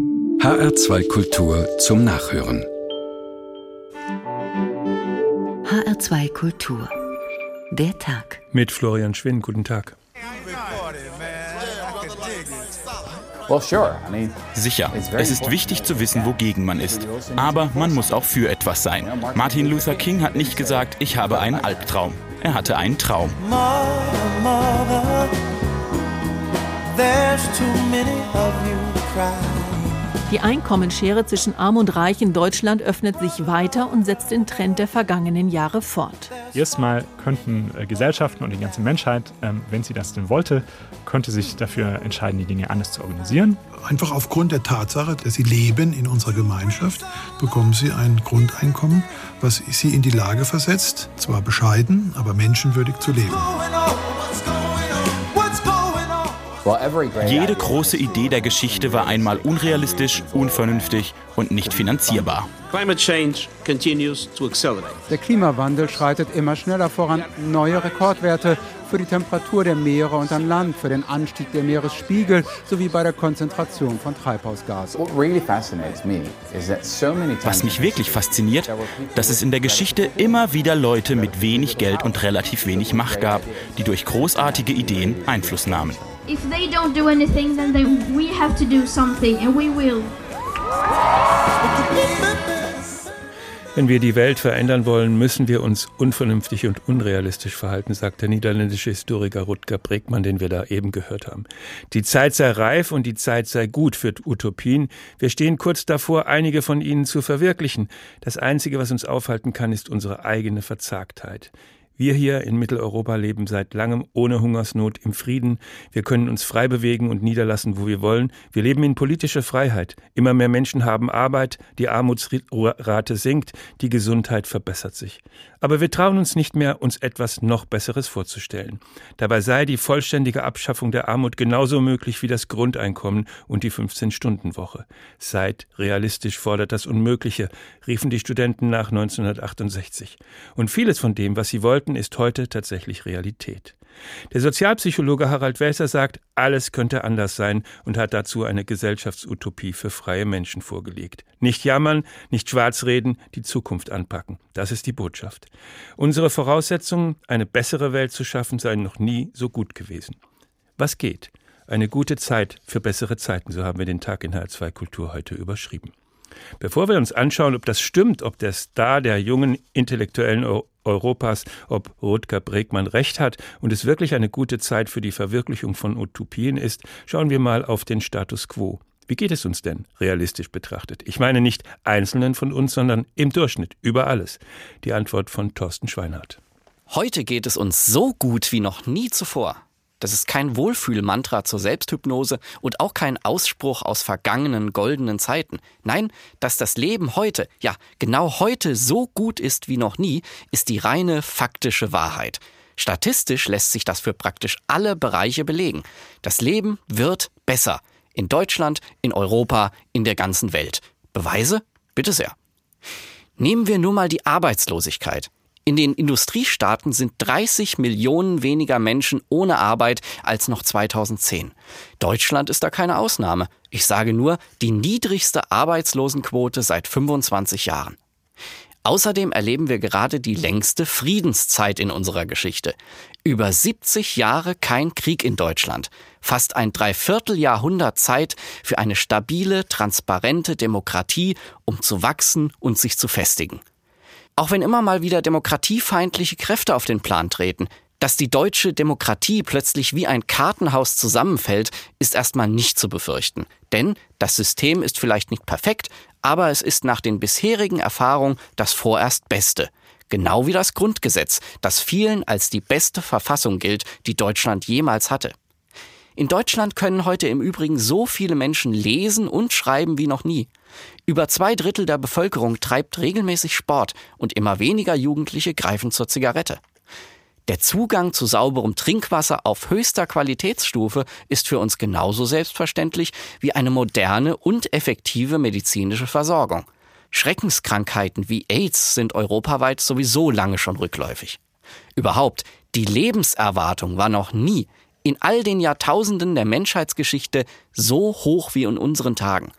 HR2 Kultur zum Nachhören. HR2 Kultur. Der Tag. Mit Florian Schwinn, guten Tag. Sicher, es ist wichtig zu wissen, wogegen man ist. Aber man muss auch für etwas sein. Martin Luther King hat nicht gesagt, ich habe einen Albtraum. Er hatte einen Traum. Mother, there's too many of you crying. Die Einkommensschere zwischen Arm und Reich in Deutschland öffnet sich weiter und setzt den Trend der vergangenen Jahre fort. Erstmal könnten Gesellschaften und die ganze Menschheit, wenn sie das denn wollte, könnte sich dafür entscheiden, die Dinge anders zu organisieren. Einfach aufgrund der Tatsache, dass sie leben in unserer Gemeinschaft, bekommen sie ein Grundeinkommen, was sie in die Lage versetzt, zwar bescheiden, aber menschenwürdig zu leben. Jede große Idee der Geschichte war einmal unrealistisch, unvernünftig und nicht finanzierbar. Der Klimawandel schreitet immer schneller voran. Neue Rekordwerte für die Temperatur der Meere und an Land, für den Anstieg der Meeresspiegel sowie bei der Konzentration von Treibhausgasen. Was mich wirklich fasziniert, dass es in der Geschichte immer wieder Leute mit wenig Geld und relativ wenig Macht gab, die durch großartige Ideen Einfluss nahmen. If they don't do anything, then we have to do something, and we will. Wenn wir die Welt verändern wollen, müssen wir uns unvernünftig und unrealistisch verhalten, sagt der niederländische Historiker Rutger Bregman, den wir da eben gehört haben. Die Zeit sei reif und die Zeit sei gut für Utopien. Wir stehen kurz davor, einige von ihnen zu verwirklichen. Das Einzige, was uns aufhalten kann, ist unsere eigene Verzagtheit. Wir hier in Mitteleuropa leben seit langem ohne Hungersnot im Frieden. Wir können uns frei bewegen und niederlassen, wo wir wollen. Wir leben in politischer Freiheit. Immer mehr Menschen haben Arbeit, die Armutsrate sinkt, die Gesundheit verbessert sich. Aber wir trauen uns nicht mehr, uns etwas noch Besseres vorzustellen. Dabei sei die vollständige Abschaffung der Armut genauso möglich wie das Grundeinkommen und die 15-Stunden-Woche. Seid realistisch, fordert das Unmögliche, riefen die Studenten nach 1968. Und vieles von dem, was sie wollten, ist heute tatsächlich Realität. Der Sozialpsychologe Harald Welzer sagt, alles könnte anders sein und hat dazu eine Gesellschaftsutopie für freie Menschen vorgelegt. Nicht jammern, nicht schwarzreden, die Zukunft anpacken. Das ist die Botschaft. Unsere Voraussetzungen, eine bessere Welt zu schaffen, seien noch nie so gut gewesen. Was geht? Eine gute Zeit für bessere Zeiten, so haben wir den Tag in HR2 Kultur heute überschrieben. Bevor wir uns anschauen, ob das stimmt, ob der Star der jungen Intellektuellen Europas, ob Rutger Bregman recht hat und es wirklich eine gute Zeit für die Verwirklichung von Utopien ist, schauen wir mal auf den Status quo. Wie geht es uns denn, realistisch betrachtet? Ich meine nicht Einzelnen von uns, sondern im Durchschnitt, über alles. Die Antwort von Thorsten Schweinhardt. Heute geht es uns so gut wie noch nie zuvor. Das ist kein Wohlfühlmantra zur Selbsthypnose und auch kein Ausspruch aus vergangenen goldenen Zeiten. Nein, dass das Leben heute, ja genau heute so gut ist wie noch nie, ist die reine faktische Wahrheit. Statistisch lässt sich das für praktisch alle Bereiche belegen. Das Leben wird besser. In Deutschland, in Europa, in der ganzen Welt. Beweise? Bitte sehr. Nehmen wir nur mal die Arbeitslosigkeit. In den Industriestaaten sind 30 Millionen weniger Menschen ohne Arbeit als noch 2010. Deutschland ist da keine Ausnahme. Ich sage nur, die niedrigste Arbeitslosenquote seit 25 Jahren. Außerdem erleben wir gerade die längste Friedenszeit in unserer Geschichte. Über 70 Jahre kein Krieg in Deutschland. Fast ein Dreivierteljahrhundert Zeit für eine stabile, transparente Demokratie, um zu wachsen und sich zu festigen. Auch wenn immer mal wieder demokratiefeindliche Kräfte auf den Plan treten, dass die deutsche Demokratie plötzlich wie ein Kartenhaus zusammenfällt, ist erstmal nicht zu befürchten. Denn das System ist vielleicht nicht perfekt, aber es ist nach den bisherigen Erfahrungen das vorerst Beste. Genau wie das Grundgesetz, das vielen als die beste Verfassung gilt, die Deutschland jemals hatte. In Deutschland können heute im Übrigen so viele Menschen lesen und schreiben wie noch nie. Über 2/3 der Bevölkerung treibt regelmäßig Sport und immer weniger Jugendliche greifen zur Zigarette. Der Zugang zu sauberem Trinkwasser auf höchster Qualitätsstufe ist für uns genauso selbstverständlich wie eine moderne und effektive medizinische Versorgung. Schreckenskrankheiten wie AIDS sind europaweit sowieso lange schon rückläufig. Überhaupt, die Lebenserwartung war noch nie in all den Jahrtausenden der Menschheitsgeschichte so hoch wie in unseren Tagen.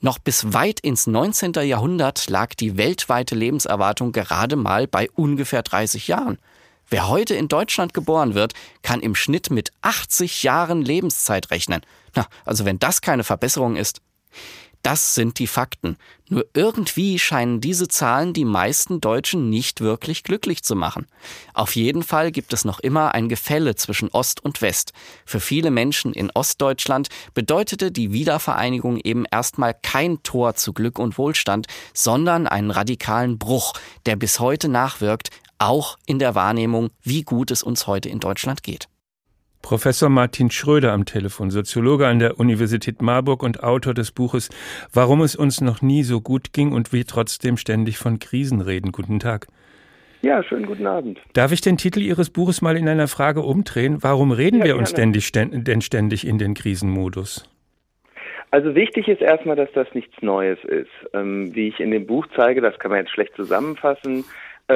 Noch bis weit ins 19. Jahrhundert lag die weltweite Lebenserwartung gerade mal bei ungefähr 30 Jahren. Wer heute in Deutschland geboren wird, kann im Schnitt mit 80 Jahren Lebenszeit rechnen. Na, also wenn das keine Verbesserung ist. Das sind die Fakten. Nur irgendwie scheinen diese Zahlen die meisten Deutschen nicht wirklich glücklich zu machen. Auf jeden Fall gibt es noch immer ein Gefälle zwischen Ost und West. Für viele Menschen in Ostdeutschland bedeutete die Wiedervereinigung eben erstmal kein Tor zu Glück und Wohlstand, sondern einen radikalen Bruch, der bis heute nachwirkt, auch in der Wahrnehmung, wie gut es uns heute in Deutschland geht. Professor Martin Schröder am Telefon, Soziologe an der Universität Marburg und Autor des Buches »Warum es uns noch nie so gut ging und wir trotzdem ständig von Krisen reden«. Guten Tag. Ja, schönen guten Abend. Darf ich den Titel Ihres Buches mal in einer Frage umdrehen? Warum reden wir uns ständig in den Krisenmodus? Also wichtig ist erstmal, dass das nichts Neues ist. Wie ich in dem Buch zeige, das kann man jetzt schlecht zusammenfassen,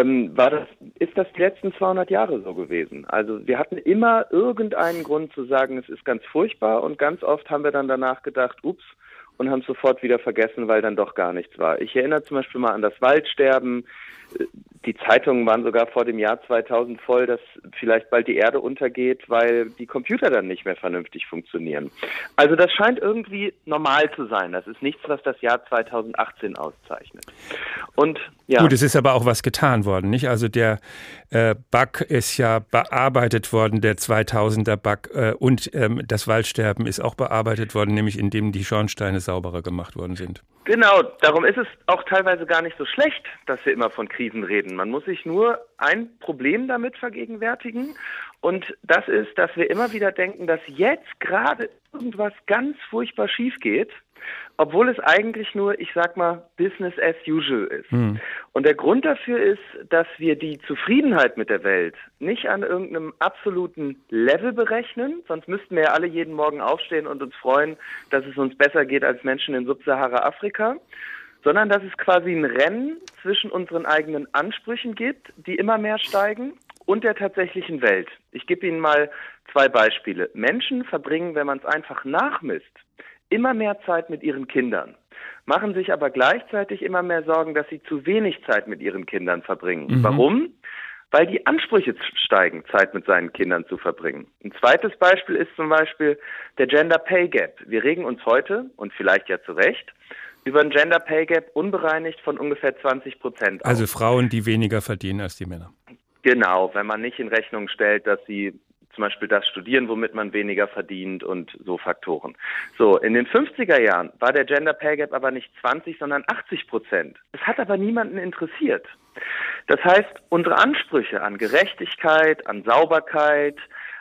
ist das die letzten 200 Jahre so gewesen. Also wir hatten immer irgendeinen Grund zu sagen, es ist ganz furchtbar, und ganz oft haben wir dann danach gedacht, ups, und haben es sofort wieder vergessen, weil dann doch gar nichts war. Ich erinnere zum Beispiel mal an das Waldsterben. Die Zeitungen waren sogar vor dem Jahr 2000 voll, dass vielleicht bald die Erde untergeht, weil die Computer dann nicht mehr vernünftig funktionieren. Also das scheint irgendwie normal zu sein. Das ist nichts, was das Jahr 2018 auszeichnet. Und ja. Gut, es ist aber auch was getan worden, nicht? Also der Bug ist ja bearbeitet worden, der 2000er Bug, und das Waldsterben ist auch bearbeitet worden, nämlich indem die Schornsteine sauberer gemacht worden sind. Genau, darum ist es auch teilweise gar nicht so schlecht, dass wir immer von Krisen reden. Man muss sich nur ein Problem damit vergegenwärtigen, und das ist, dass wir immer wieder denken, dass jetzt gerade irgendwas ganz furchtbar schief geht, obwohl es eigentlich nur, ich sag mal, Business as usual ist. Und der Grund dafür ist, dass wir die Zufriedenheit mit der Welt nicht an irgendeinem absoluten Level berechnen, sonst müssten wir ja alle jeden Morgen aufstehen und uns freuen, dass es uns besser geht als Menschen in Subsahara-Afrika, sondern dass es quasi ein Rennen zwischen unseren eigenen Ansprüchen gibt, die immer mehr steigen, und der tatsächlichen Welt. Ich gebe Ihnen mal 2 Beispiele. Menschen verbringen, wenn man es einfach nachmisst, immer mehr Zeit mit ihren Kindern, machen sich aber gleichzeitig immer mehr Sorgen, dass sie zu wenig Zeit mit ihren Kindern verbringen. Warum? Weil die Ansprüche steigen, Zeit mit seinen Kindern zu verbringen. Ein zweites Beispiel ist zum Beispiel der Gender Pay Gap. Wir regen uns heute, und vielleicht ja zu Recht, über ein Gender Pay Gap unbereinigt von ungefähr 20% auf. Also Frauen, die weniger verdienen als die Männer. Genau, wenn man nicht in Rechnung stellt, dass sie zum Beispiel das studieren, womit man weniger verdient, und so Faktoren. So, in den 50er Jahren war der Gender Pay Gap aber nicht 20, sondern 80%. Es hat aber niemanden interessiert. Das heißt, unsere Ansprüche an Gerechtigkeit, an Sauberkeit,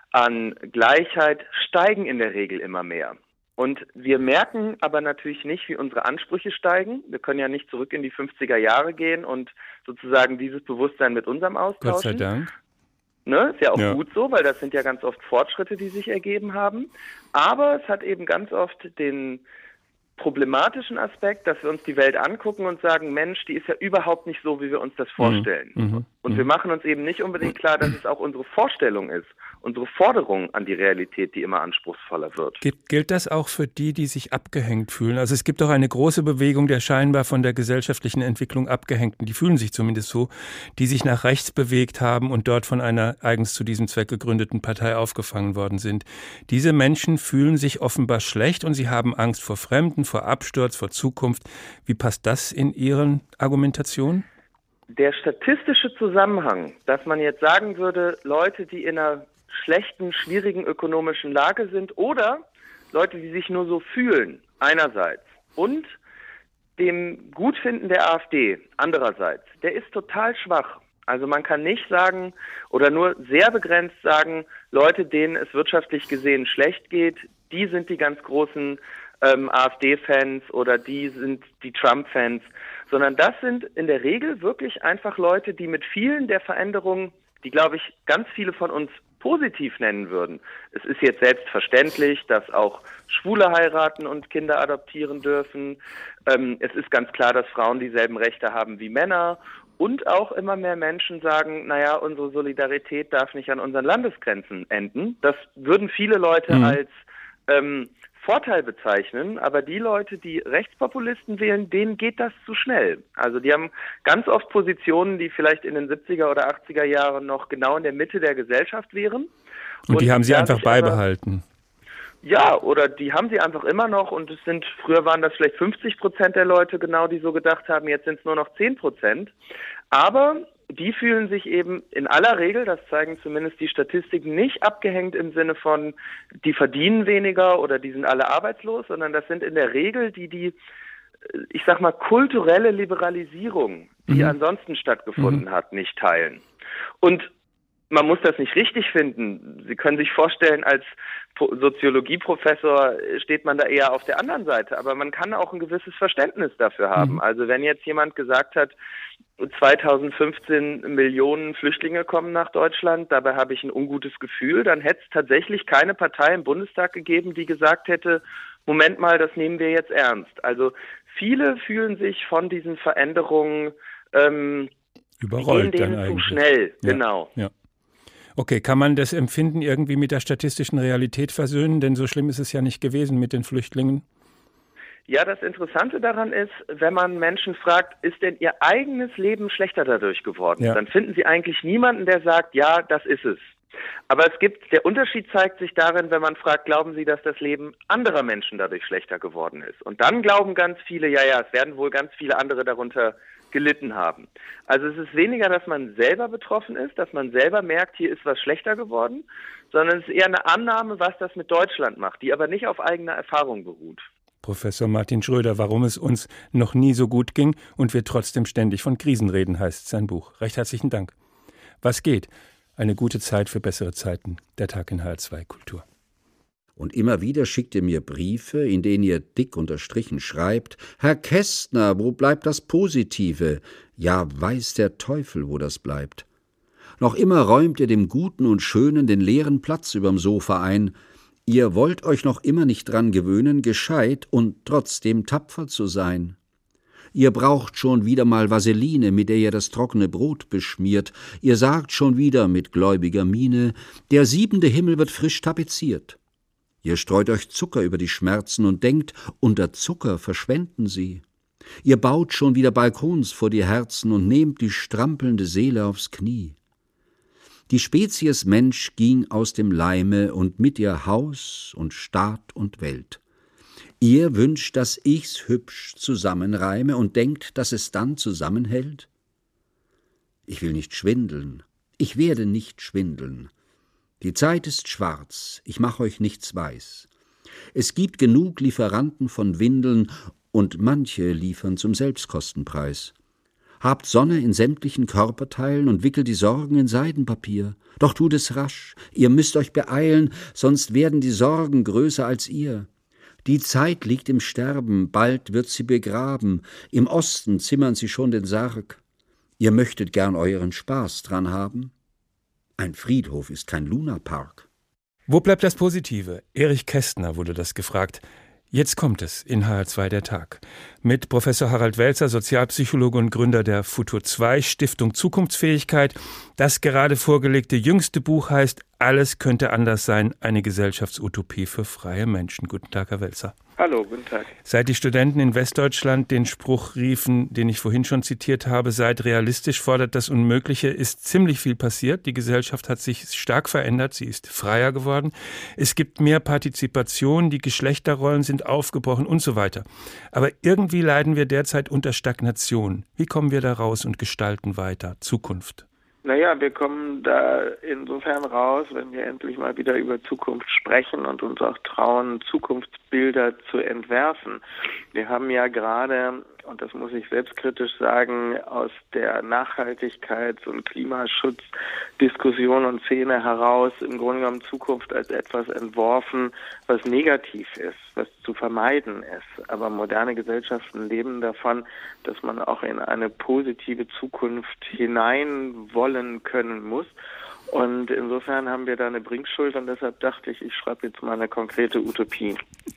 an Gleichheit steigen in der Regel immer mehr. Und wir merken aber natürlich nicht, wie unsere Ansprüche steigen. Wir können ja nicht zurück in die 50er Jahre gehen und sozusagen dieses Bewusstsein mit unserem austauschen. Gott sei Dank. Ne, ist ja auch gut so, weil das sind ja ganz oft Fortschritte, die sich ergeben haben. Aber es hat eben ganz oft den problematischen Aspekt, dass wir uns die Welt angucken und sagen, Mensch, die ist ja überhaupt nicht so, wie wir uns das vorstellen. Und wir machen uns eben nicht unbedingt klar, dass es auch unsere Vorstellung ist, unsere Forderung an die Realität, die immer anspruchsvoller wird. Gilt das auch für die sich abgehängt fühlen? Also es gibt doch eine große Bewegung der scheinbar von der gesellschaftlichen Entwicklung Abgehängten, die fühlen sich zumindest so, die sich nach rechts bewegt haben und dort von einer eigens zu diesem Zweck gegründeten Partei aufgefangen worden sind. Diese Menschen fühlen sich offenbar schlecht und sie haben Angst vor Fremden, vor Absturz, vor Zukunft. Wie passt das in Ihren Argumentationen? Der statistische Zusammenhang, dass man jetzt sagen würde, Leute, die in einer schlechten, schwierigen ökonomischen Lage sind, oder Leute, die sich nur so fühlen, einerseits, und dem Gutfinden der AfD, andererseits, der ist total schwach. Also man kann nicht sagen oder nur sehr begrenzt sagen, Leute, denen es wirtschaftlich gesehen schlecht geht, die sind die ganz großen AfD-Fans oder die sind die Trump-Fans, sondern das sind in der Regel wirklich einfach Leute, die mit vielen der Veränderungen, die, glaube ich, ganz viele von uns positiv nennen würden. Es ist jetzt selbstverständlich, dass auch Schwule heiraten und Kinder adoptieren dürfen. Es ist ganz klar, dass Frauen dieselben Rechte haben wie Männer. Und auch immer mehr Menschen sagen, naja, unsere Solidarität darf nicht an unseren Landesgrenzen enden. Das würden viele Leute als Vorteil bezeichnen, aber die Leute, die Rechtspopulisten wählen, denen geht das zu schnell. Also die haben ganz oft Positionen, die vielleicht in den 70er oder 80er Jahren noch genau in der Mitte der Gesellschaft wären. Und die haben sie einfach beibehalten. Ja, oder die haben sie einfach immer noch und früher waren das vielleicht 50% der Leute genau, die so gedacht haben, jetzt sind es nur noch 10%. Aber die fühlen sich eben in aller Regel, das zeigen zumindest die Statistiken, nicht abgehängt im Sinne von, die verdienen weniger oder die sind alle arbeitslos, sondern das sind in der Regel die ich sag mal, kulturelle Liberalisierung, die ansonsten stattgefunden hat, nicht teilen. Und man muss das nicht richtig finden. Sie können sich vorstellen, als Soziologieprofessor steht man da eher auf der anderen Seite, aber man kann auch ein gewisses Verständnis dafür haben. Also wenn jetzt jemand gesagt hat, 2015 Millionen Flüchtlinge kommen nach Deutschland, dabei habe ich ein ungutes Gefühl, dann hätte es tatsächlich keine Partei im Bundestag gegeben, die gesagt hätte, Moment mal, das nehmen wir jetzt ernst. Also viele fühlen sich von diesen Veränderungen überrollt dann eigentlich. Zu schnell, ja, genau. Ja. Okay, kann man das Empfinden irgendwie mit der statistischen Realität versöhnen? Denn so schlimm ist es ja nicht gewesen mit den Flüchtlingen. Ja, das Interessante daran ist, wenn man Menschen fragt, ist denn ihr eigenes Leben schlechter dadurch geworden? Ja. Dann finden sie eigentlich niemanden, der sagt, ja, das ist es. Aber der Unterschied zeigt sich darin, wenn man fragt, glauben Sie, dass das Leben anderer Menschen dadurch schlechter geworden ist? Und dann glauben ganz viele, ja, es werden wohl ganz viele andere darunter gelitten haben. Also es ist weniger, dass man selber betroffen ist, dass man selber merkt, hier ist was schlechter geworden, sondern es ist eher eine Annahme, was das mit Deutschland macht, die aber nicht auf eigener Erfahrung beruht. Professor Martin Schröder, warum es uns noch nie so gut ging und wir trotzdem ständig von Krisen reden, heißt sein Buch. Recht herzlichen Dank. Was geht? Eine gute Zeit für bessere Zeiten. Der Tag in HR2 Kultur. Und immer wieder schickt ihr mir Briefe, in denen ihr dick unterstrichen schreibt, »Herr Kästner, wo bleibt das Positive?« Ja, weiß der Teufel, wo das bleibt. Noch immer räumt ihr dem Guten und Schönen den leeren Platz überm Sofa ein. Ihr wollt euch noch immer nicht dran gewöhnen, gescheit und trotzdem tapfer zu sein. Ihr braucht schon wieder mal Vaseline, mit der ihr das trockene Brot beschmiert. Ihr sagt schon wieder mit gläubiger Miene, der 7. Himmel wird frisch tapeziert. Ihr streut euch Zucker über die Schmerzen und denkt, unter Zucker verschwenden sie. Ihr baut schon wieder Balkons vor die Herzen und nehmt die strampelnde Seele aufs Knie. Die Spezies Mensch ging aus dem Leime und mit ihr Haus und Staat und Welt. Ihr wünscht, dass ich's hübsch zusammenreime und denkt, dass es dann zusammenhält? Ich will nicht schwindeln, ich werde nicht schwindeln. Die Zeit ist schwarz, ich mach euch nichts weiß. Es gibt genug Lieferanten von Windeln und manche liefern zum Selbstkostenpreis. Habt Sonne in sämtlichen Körperteilen und wickelt die Sorgen in Seidenpapier. Doch tut es rasch, ihr müsst euch beeilen, sonst werden die Sorgen größer als ihr. Die Zeit liegt im Sterben, bald wird sie begraben, im Osten zimmern sie schon den Sarg. Ihr möchtet gern euren Spaß dran haben? Ein Friedhof ist kein Lunapark. Wo bleibt das Positive? Erich Kästner wurde das gefragt. Jetzt kommt es in HR2 der Tag. Mit Professor Harald Welzer, Sozialpsychologe und Gründer der Futur 2 Stiftung Zukunftsfähigkeit. Das gerade vorgelegte jüngste Buch heißt Alles könnte anders sein, eine Gesellschaftsutopie für freie Menschen. Guten Tag, Herr Welzer. Hallo, guten Tag. Seit die Studenten in Westdeutschland den Spruch riefen, den ich vorhin schon zitiert habe, seid realistisch, fordert das Unmögliche, ist ziemlich viel passiert. Die Gesellschaft hat sich stark verändert, sie ist freier geworden. Es gibt mehr Partizipation, die Geschlechterrollen sind aufgebrochen und so weiter. Aber irgendwie leiden wir derzeit unter Stagnation. Wie kommen wir da raus und gestalten weiter Zukunft? Naja, wir kommen da insofern raus, wenn wir endlich mal wieder über Zukunft sprechen und uns auch trauen, Zukunftsbilder zu entwerfen. Wir haben ja gerade, und das muss ich selbstkritisch sagen, aus der Nachhaltigkeits- und Klimaschutzdiskussion und Szene heraus im Grunde genommen Zukunft als etwas entworfen, was negativ ist, was zu vermeiden ist. Aber moderne Gesellschaften leben davon, dass man auch in eine positive Zukunft hinein wollen können muss. Und insofern haben wir da eine Bringschuld und deshalb dachte ich, ich schreibe jetzt mal eine konkrete Utopie.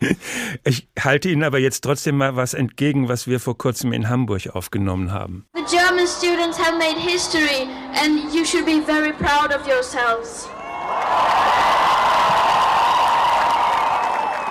Ich halte Ihnen aber jetzt trotzdem mal was entgegen, was wir vor kurzem in Hamburg aufgenommen haben. The German students have made history and you should be very proud of yourselves.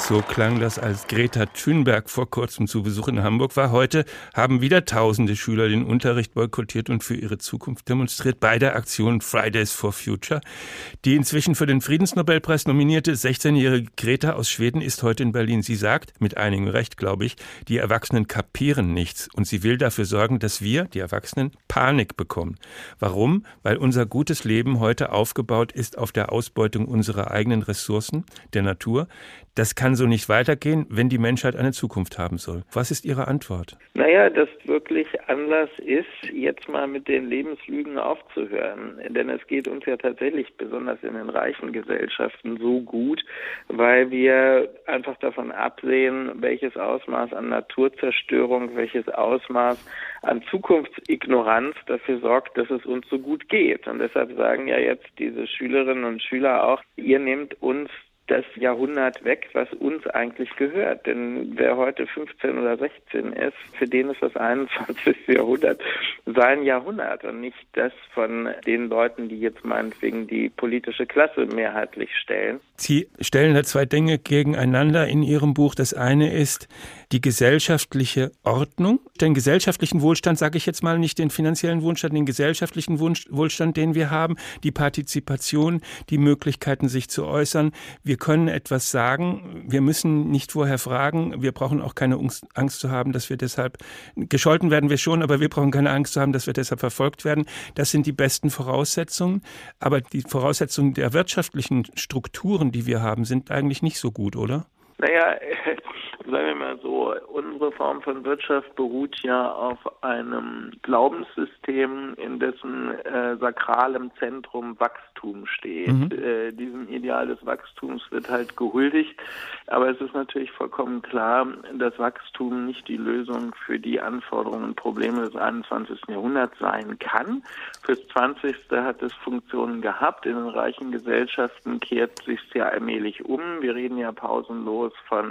So klang das, als Greta Thunberg vor kurzem zu Besuch in Hamburg war. Heute haben wieder tausende Schüler den Unterricht boykottiert und für ihre Zukunft demonstriert bei der Aktion Fridays for Future. Die inzwischen für den Friedensnobelpreis nominierte 16-jährige Greta aus Schweden ist heute in Berlin. Sie sagt, mit einigem Recht, glaube ich, die Erwachsenen kapieren nichts. Und sie will dafür sorgen, dass wir, die Erwachsenen, Panik bekommen. Warum? Weil unser gutes Leben heute aufgebaut ist auf der Ausbeutung unserer eigenen Ressourcen, der Natur. Das kann so nicht weitergehen, wenn die Menschheit eine Zukunft haben soll. Was ist Ihre Antwort? Naja, dass wirklich Anlass ist, jetzt mal mit den Lebenslügen aufzuhören. Denn es geht uns ja tatsächlich, besonders in den reichen Gesellschaften, so gut, weil wir einfach davon absehen, welches Ausmaß an Naturzerstörung, welches Ausmaß an Zukunftsignoranz dafür sorgt, dass es uns so gut geht. Und deshalb sagen ja jetzt diese Schülerinnen und Schüler auch, ihr nehmt uns das Jahrhundert weg, was uns eigentlich gehört. Denn wer heute 15 oder 16 ist, für den ist das 21. Jahrhundert sein Jahrhundert und nicht das von den Leuten, die jetzt meinetwegen die politische Klasse mehrheitlich stellen. Sie stellen da zwei Dinge gegeneinander in Ihrem Buch. Das eine ist die gesellschaftliche Ordnung, den gesellschaftlichen Wohlstand, sage ich jetzt mal, nicht den finanziellen Wohlstand, den gesellschaftlichen Wohlstand, den wir haben, die Partizipation, die Möglichkeiten, sich zu äußern. Wir können etwas sagen, wir müssen nicht vorher fragen, wir brauchen auch keine Angst zu haben, dass wir deshalb, gescholten werden wir schon, aber wir brauchen keine Angst zu haben, dass wir deshalb verfolgt werden. Das sind die besten Voraussetzungen, aber die Voraussetzungen der wirtschaftlichen Strukturen, die wir haben, sind eigentlich nicht so gut, oder? Naja, sagen wir mal so, unsere Form von Wirtschaft beruht ja auf einem Glaubenssystem, in dessen sakralem Zentrum Wachstum steht. Diesem Ideal des Wachstums wird halt gehuldigt, aber es ist natürlich vollkommen klar, dass Wachstum nicht die Lösung für die Anforderungen und Probleme des 21. Jahrhunderts sein kann. Fürs 20. hat es Funktionen gehabt. In den reichen Gesellschaften kehrt sich ja allmählich um. Wir reden ja pausenlos von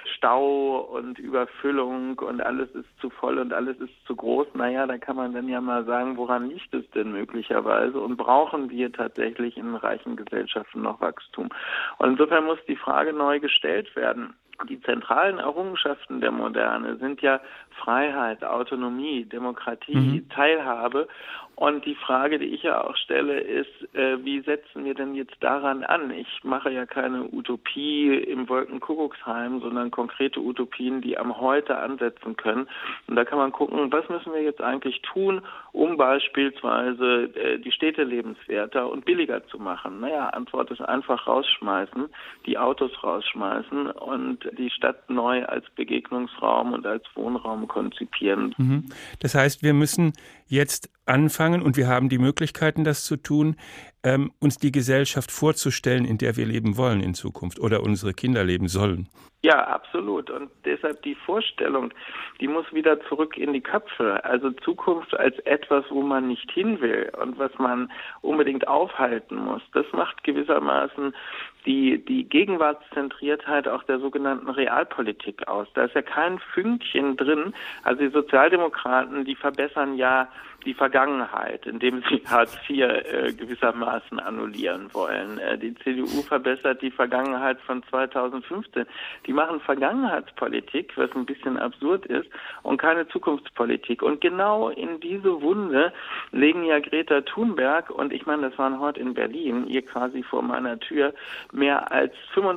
Stau und Überfüllung und alles ist zu voll und alles ist zu groß. Naja, da kann man dann ja mal sagen, woran liegt es denn möglicherweise und brauchen wir tatsächlich in reichen Gesellschaften noch Wachstum? Und insofern muss die Frage neu gestellt werden. Die zentralen Errungenschaften der Moderne sind ja Freiheit, Autonomie, Demokratie, Teilhabe. Und die Frage, die ich ja auch stelle, ist, wie setzen wir denn jetzt daran an? Ich mache ja keine Utopie im Wolkenkuckucksheim, sondern konkrete Utopien, die am Heute ansetzen können. Und da kann man gucken, was müssen wir jetzt eigentlich tun, um beispielsweise die Städte lebenswerter und billiger zu machen? Naja, Antwort ist einfach rausschmeißen, die Autos rausschmeißen und die Stadt neu als Begegnungsraum und als Wohnraum konzipieren. Das heißt, wir müssen jetzt anfangen, und wir haben die Möglichkeiten, das zu tun, uns die Gesellschaft vorzustellen, in der wir leben wollen in Zukunft oder unsere Kinder leben sollen. Ja, absolut. Und deshalb die Vorstellung, die muss wieder zurück in die Köpfe. Also Zukunft als etwas, wo man nicht hin will und was man unbedingt aufhalten muss. Das macht gewissermaßen die Gegenwartszentriertheit auch der sogenannten Realpolitik aus. Da ist ja kein Fünkchen drin. Also die Sozialdemokraten, die verbessern ja die Vergangenheit, indem sie Hartz IV gewissermaßen annullieren wollen. Die CDU verbessert die Vergangenheit von 2015. Die machen Vergangenheitspolitik, was ein bisschen absurd ist, und keine Zukunftspolitik. Und genau in diese Wunde legen ja Greta Thunberg, und ich meine, das waren heute in Berlin, hier quasi vor meiner Tür, mehr als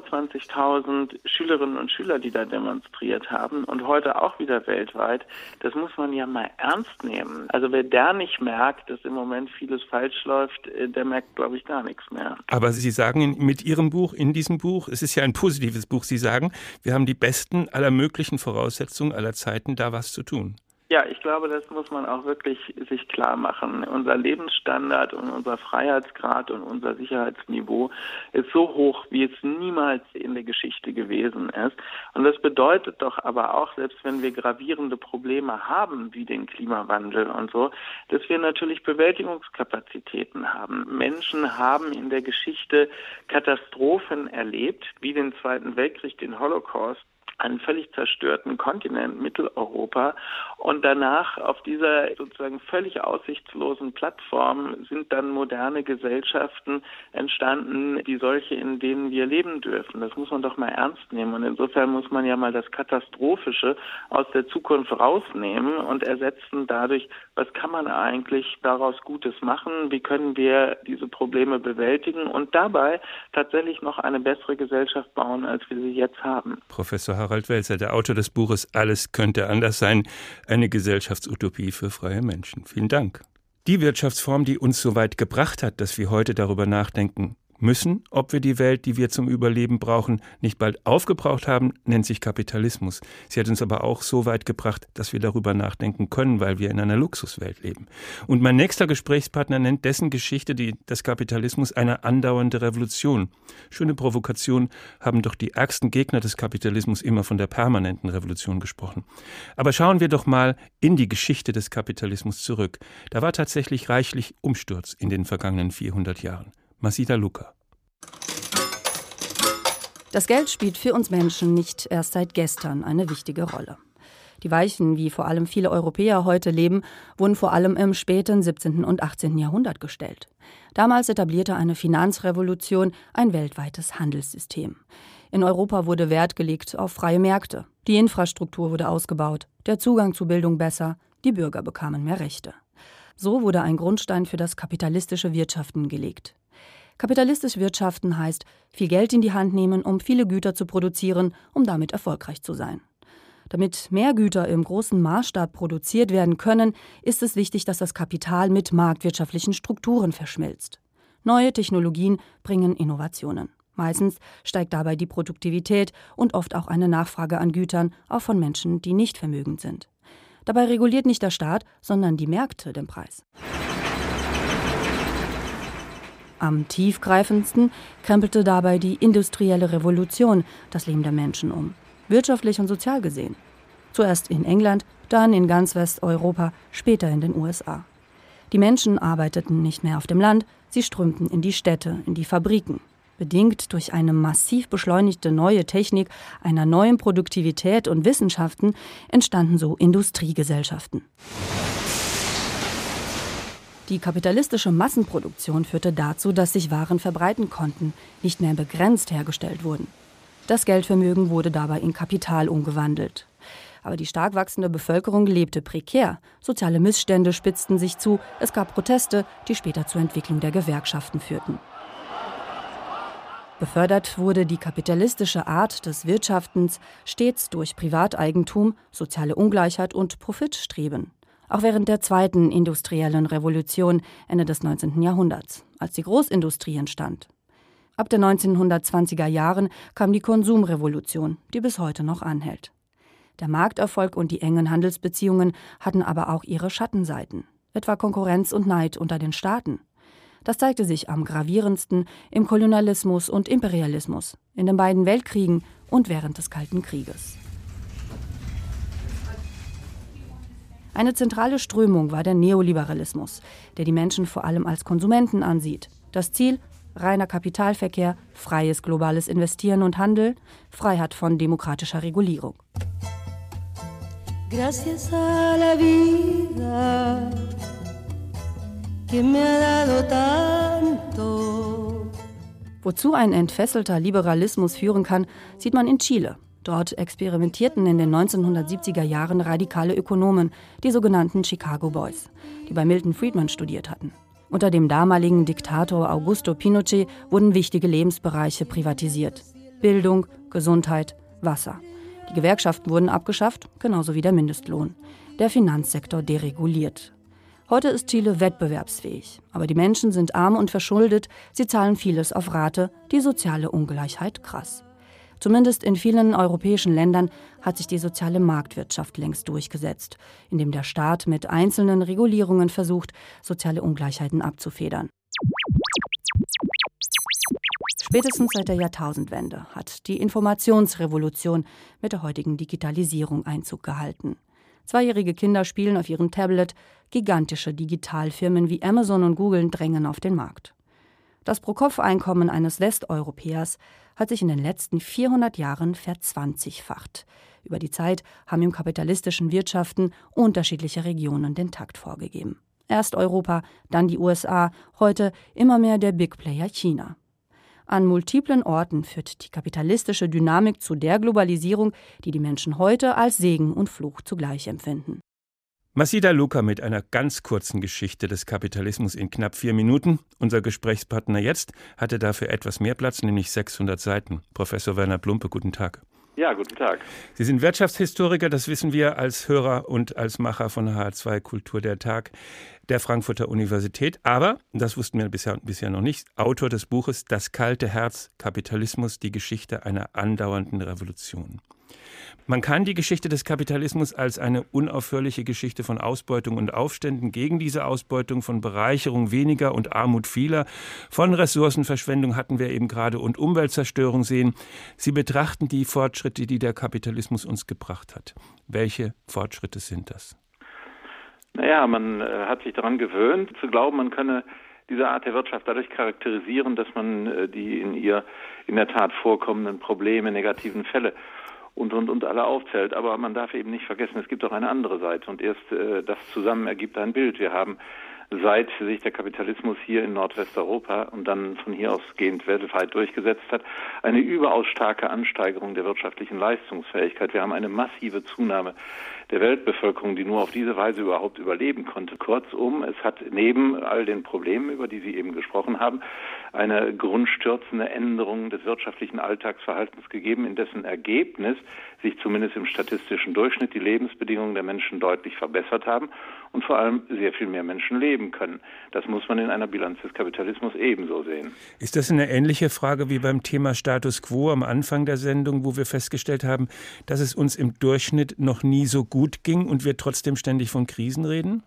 25.000 Schülerinnen und Schüler, die da demonstriert haben, und heute auch wieder weltweit. Das muss man ja mal ernst nehmen. Also wer der nicht merkt, dass im Moment vieles falsch läuft, der merkt, glaube ich, gar nichts mehr. Aber Sie sagen mit Ihrem Buch, in diesem Buch, es ist ja ein positives Buch, Sie sagen, wir haben die besten aller möglichen Voraussetzungen aller Zeiten, da was zu tun. Ja, ich glaube, das muss man auch wirklich sich klar machen. Unser Lebensstandard und unser Freiheitsgrad und unser Sicherheitsniveau ist so hoch, wie es niemals in der Geschichte gewesen ist. Und das bedeutet doch aber auch, selbst wenn wir gravierende Probleme haben, wie den Klimawandel und so, dass wir natürlich Bewältigungskapazitäten haben. Menschen haben in der Geschichte Katastrophen erlebt, wie den Zweiten Weltkrieg, den Holocaust. einen völlig zerstörten Kontinent, Mitteleuropa. Und danach auf dieser sozusagen völlig aussichtslosen Plattform sind dann moderne Gesellschaften entstanden, wie solche, in denen wir leben dürfen. Das muss man doch mal ernst nehmen. Und insofern muss man ja mal das Katastrophische aus der Zukunft rausnehmen und ersetzen dadurch, was kann man eigentlich daraus Gutes machen, wie können wir diese Probleme bewältigen und dabei tatsächlich noch eine bessere Gesellschaft bauen, als wir sie jetzt haben. Professor Harald Welzer, der Autor des Buches Alles könnte anders sein, eine Gesellschaftsutopie für freie Menschen. Vielen Dank. Die Wirtschaftsform, die uns so weit gebracht hat, dass wir heute darüber nachdenken müssen, ob wir die Welt, die wir zum Überleben brauchen, nicht bald aufgebraucht haben, nennt sich Kapitalismus. Sie hat uns aber auch so weit gebracht, dass wir darüber nachdenken können, weil wir in einer Luxuswelt leben. Und mein nächster Gesprächspartner nennt dessen Geschichte des Kapitalismus eine andauernde Revolution. Schöne Provokation, haben doch die ärgsten Gegner des Kapitalismus immer von der permanenten Revolution gesprochen. Aber schauen wir doch mal in die Geschichte des Kapitalismus zurück. Da war tatsächlich reichlich Umsturz in den vergangenen 400 Jahren. Masita Luca. Das Geld spielt für uns Menschen nicht erst seit gestern eine wichtige Rolle. Die Weichen, wie vor allem viele Europäer heute leben, wurden vor allem im späten 17. und 18. Jahrhundert gestellt. Damals etablierte eine Finanzrevolution ein weltweites Handelssystem. In Europa wurde Wert gelegt auf freie Märkte. Die Infrastruktur wurde ausgebaut, der Zugang zu Bildung besser, die Bürger bekamen mehr Rechte. So wurde ein Grundstein für das kapitalistische Wirtschaften gelegt. Kapitalistisch wirtschaften heißt, viel Geld in die Hand nehmen, um viele Güter zu produzieren, um damit erfolgreich zu sein. Damit mehr Güter im großen Maßstab produziert werden können, ist es wichtig, dass das Kapital mit marktwirtschaftlichen Strukturen verschmilzt. Neue Technologien bringen Innovationen. Meistens steigt dabei die Produktivität und oft auch eine Nachfrage an Gütern, auch von Menschen, die nicht vermögend sind. Dabei reguliert nicht der Staat, sondern die Märkte den Preis. Am tiefgreifendsten krempelte dabei die industrielle Revolution das Leben der Menschen um, wirtschaftlich und sozial gesehen. Zuerst in England, dann in ganz Westeuropa, später in den USA. Die Menschen arbeiteten nicht mehr auf dem Land, sie strömten in die Städte, in die Fabriken. Bedingt durch eine massiv beschleunigte neue Technik, einer neuen Produktivität und Wissenschaften entstanden so Industriegesellschaften. Die kapitalistische Massenproduktion führte dazu, dass sich Waren verbreiten konnten, nicht mehr begrenzt hergestellt wurden. Das Geldvermögen wurde dabei in Kapital umgewandelt. Aber die stark wachsende Bevölkerung lebte prekär. Soziale Missstände spitzten sich zu. Es gab Proteste, die später zur Entwicklung der Gewerkschaften führten. Befördert wurde die kapitalistische Art des Wirtschaftens stets durch Privateigentum, soziale Ungleichheit und Profitstreben. Auch während der zweiten industriellen Revolution Ende des 19. Jahrhunderts, als die Großindustrie entstand. Ab den 1920er Jahren kam die Konsumrevolution, die bis heute noch anhält. Der Markterfolg und die engen Handelsbeziehungen hatten aber auch ihre Schattenseiten, etwa Konkurrenz und Neid unter den Staaten. Das zeigte sich am gravierendsten im Kolonialismus und Imperialismus, in den beiden Weltkriegen und während des Kalten Krieges. Eine zentrale Strömung war der Neoliberalismus, der die Menschen vor allem als Konsumenten ansieht. Das Ziel: reiner Kapitalverkehr, freies globales Investieren und Handel, Freiheit von demokratischer Regulierung. Gracias a la vida que me ha dado tanto. Wozu ein entfesselter Liberalismus führen kann, sieht man in Chile. Dort experimentierten in den 1970er Jahren radikale Ökonomen, die sogenannten Chicago Boys, die bei Milton Friedman studiert hatten. Unter dem damaligen Diktator Augusto Pinochet wurden wichtige Lebensbereiche privatisiert. Bildung, Gesundheit, Wasser. Die Gewerkschaften wurden abgeschafft, genauso wie der Mindestlohn. Der Finanzsektor dereguliert. Heute ist Chile wettbewerbsfähig, aber die Menschen sind arm und verschuldet, sie zahlen vieles auf Rate, die soziale Ungleichheit krass. Zumindest in vielen europäischen Ländern hat sich die soziale Marktwirtschaft längst durchgesetzt, indem der Staat mit einzelnen Regulierungen versucht, soziale Ungleichheiten abzufedern. Spätestens seit der Jahrtausendwende hat die Informationsrevolution mit der heutigen Digitalisierung Einzug gehalten. 2-jährige Kinder spielen auf ihrem Tablet, gigantische Digitalfirmen wie Amazon und Google drängen auf den Markt. Das Pro-Kopf-Einkommen eines Westeuropäers hat sich in den letzten 400 Jahren verzwanzigfacht. Über die Zeit haben im kapitalistischen Wirtschaften unterschiedliche Regionen den Takt vorgegeben. Erst Europa, dann die USA, heute immer mehr der Big Player China. An multiplen Orten führt die kapitalistische Dynamik zu der Globalisierung, die die Menschen heute als Segen und Fluch zugleich empfinden. Masida Luca mit einer ganz kurzen Geschichte des Kapitalismus in knapp 4 Minuten. Unser Gesprächspartner jetzt hatte dafür etwas mehr Platz, nämlich 600 Seiten. Professor Werner Plumpe, guten Tag. Ja, guten Tag. Sie sind Wirtschaftshistoriker, das wissen wir als Hörer und als Macher von HR2 Kultur der Tag der Frankfurter Universität. Aber, das wussten wir bisher noch nicht, Autor des Buches Das kalte Herz, Kapitalismus, die Geschichte einer andauernden Revolution. Man kann die Geschichte des Kapitalismus als eine unaufhörliche Geschichte von Ausbeutung und Aufständen gegen diese Ausbeutung, von Bereicherung weniger und Armut vieler, von Ressourcenverschwendung hatten wir eben gerade und Umweltzerstörung sehen. Sie betrachten die Fortschritte, die der Kapitalismus uns gebracht hat. Welche Fortschritte sind das? Naja, man hat sich daran gewöhnt, zu glauben, man könne diese Art der Wirtschaft dadurch charakterisieren, dass man die in ihr in der Tat vorkommenden Probleme, negativen Fälle und alle aufzählt. Aber man darf eben nicht vergessen, es gibt auch eine andere Seite. Und erst das zusammen ergibt ein Bild. Wir haben, seit sich der Kapitalismus hier in Nordwesteuropa und dann von hier ausgehend weltweit durchgesetzt hat, eine überaus starke Ansteigerung der wirtschaftlichen Leistungsfähigkeit. Wir haben eine massive Zunahme der Weltbevölkerung, die nur auf diese Weise überhaupt überleben konnte. Kurzum, es hat neben all den Problemen, über die Sie eben gesprochen haben, eine grundstürzende Änderung des wirtschaftlichen Alltagsverhaltens gegeben, in dessen Ergebnis sich zumindest im statistischen Durchschnitt die Lebensbedingungen der Menschen deutlich verbessert haben und vor allem sehr viel mehr Menschen leben können. Das muss man in einer Bilanz des Kapitalismus ebenso sehen. Ist das eine ähnliche Frage wie beim Thema Status Quo am Anfang der Sendung, wo wir festgestellt haben, dass es uns im Durchschnitt noch nie so gut ging und wir trotzdem ständig von Krisen reden?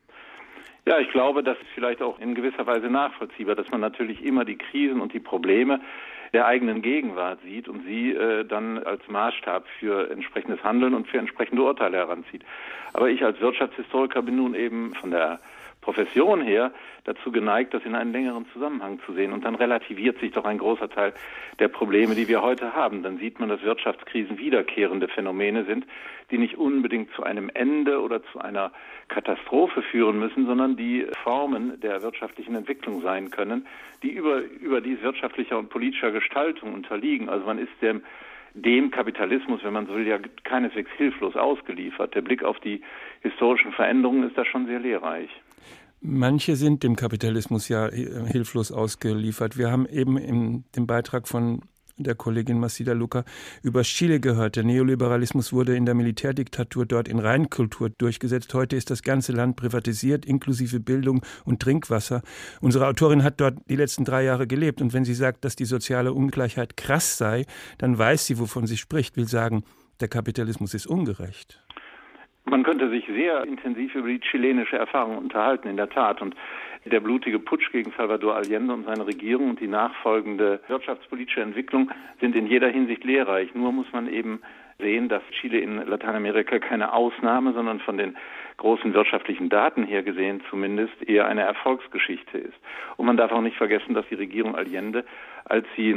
Ja, ich glaube, das ist vielleicht auch in gewisser Weise nachvollziehbar, dass man natürlich immer die Krisen und die Probleme der eigenen Gegenwart sieht und sie dann als Maßstab für entsprechendes Handeln und für entsprechende Urteile heranzieht. Aber ich als Wirtschaftshistoriker bin nun eben von der Profession her dazu geneigt, das in einen längeren Zusammenhang zu sehen. Und dann relativiert sich doch ein großer Teil der Probleme, die wir heute haben. Dann sieht man, dass Wirtschaftskrisen wiederkehrende Phänomene sind, die nicht unbedingt zu einem Ende oder zu einer Katastrophe führen müssen, sondern die Formen der wirtschaftlichen Entwicklung sein können, die überdies wirtschaftlicher und politischer Gestaltung unterliegen. Also man ist dem Kapitalismus, wenn man so will, ja keineswegs hilflos ausgeliefert. Der Blick auf die historischen Veränderungen ist da schon sehr lehrreich. Manche sind dem Kapitalismus ja hilflos ausgeliefert. Wir haben eben in dem Beitrag von der Kollegin Masida Luca über Chile gehört. Der Neoliberalismus wurde in der Militärdiktatur dort in Reinkultur durchgesetzt. Heute ist das ganze Land privatisiert, inklusive Bildung und Trinkwasser. Unsere Autorin hat dort die letzten 3 Jahre gelebt. Und wenn sie sagt, dass die soziale Ungleichheit krass sei, dann weiß sie, wovon sie spricht. Will sagen, der Kapitalismus ist ungerecht. Man könnte sich sehr intensiv über die chilenische Erfahrung unterhalten, in der Tat. Und der blutige Putsch gegen Salvador Allende und seine Regierung und die nachfolgende wirtschaftspolitische Entwicklung sind in jeder Hinsicht lehrreich. Nur muss man eben sehen, dass Chile in Lateinamerika keine Ausnahme, sondern von den großen wirtschaftlichen Daten her gesehen zumindest eher eine Erfolgsgeschichte ist. Und man darf auch nicht vergessen, dass die Regierung Allende, als sie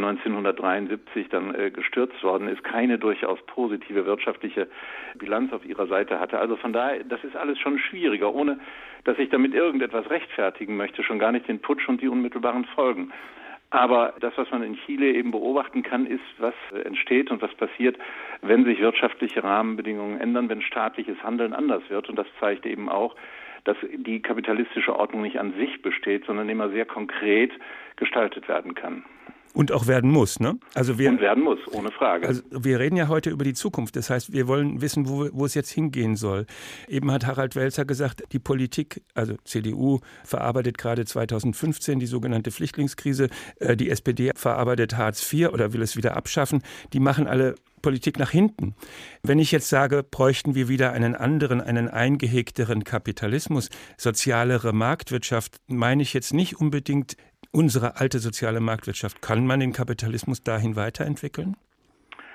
1973 dann gestürzt worden ist, keine durchaus positive wirtschaftliche Bilanz auf ihrer Seite hatte. Also von daher, das ist alles schon schwieriger, ohne dass ich damit irgendetwas rechtfertigen möchte, schon gar nicht den Putsch und die unmittelbaren Folgen. Aber das, was man in Chile eben beobachten kann, ist, was entsteht und was passiert, wenn sich wirtschaftliche Rahmenbedingungen ändern, wenn staatliches Handeln anders wird. Und das zeigt eben auch, dass die kapitalistische Ordnung nicht an sich besteht, sondern immer sehr konkret gestaltet werden kann. Und auch werden muss, ne? Und werden muss, ohne Frage. Also wir reden ja heute über die Zukunft. Das heißt, wir wollen wissen, wo es jetzt hingehen soll. Eben hat Harald Welzer gesagt, die Politik, also CDU, verarbeitet gerade 2015 die sogenannte Flüchtlingskrise. Die SPD verarbeitet Hartz IV oder will es wieder abschaffen. Die machen alle Politik nach hinten. Wenn ich jetzt sage, bräuchten wir wieder einen anderen, einen eingehegteren Kapitalismus, sozialere Marktwirtschaft, meine ich jetzt nicht unbedingt unsere alte soziale Marktwirtschaft. Kann man den Kapitalismus dahin weiterentwickeln?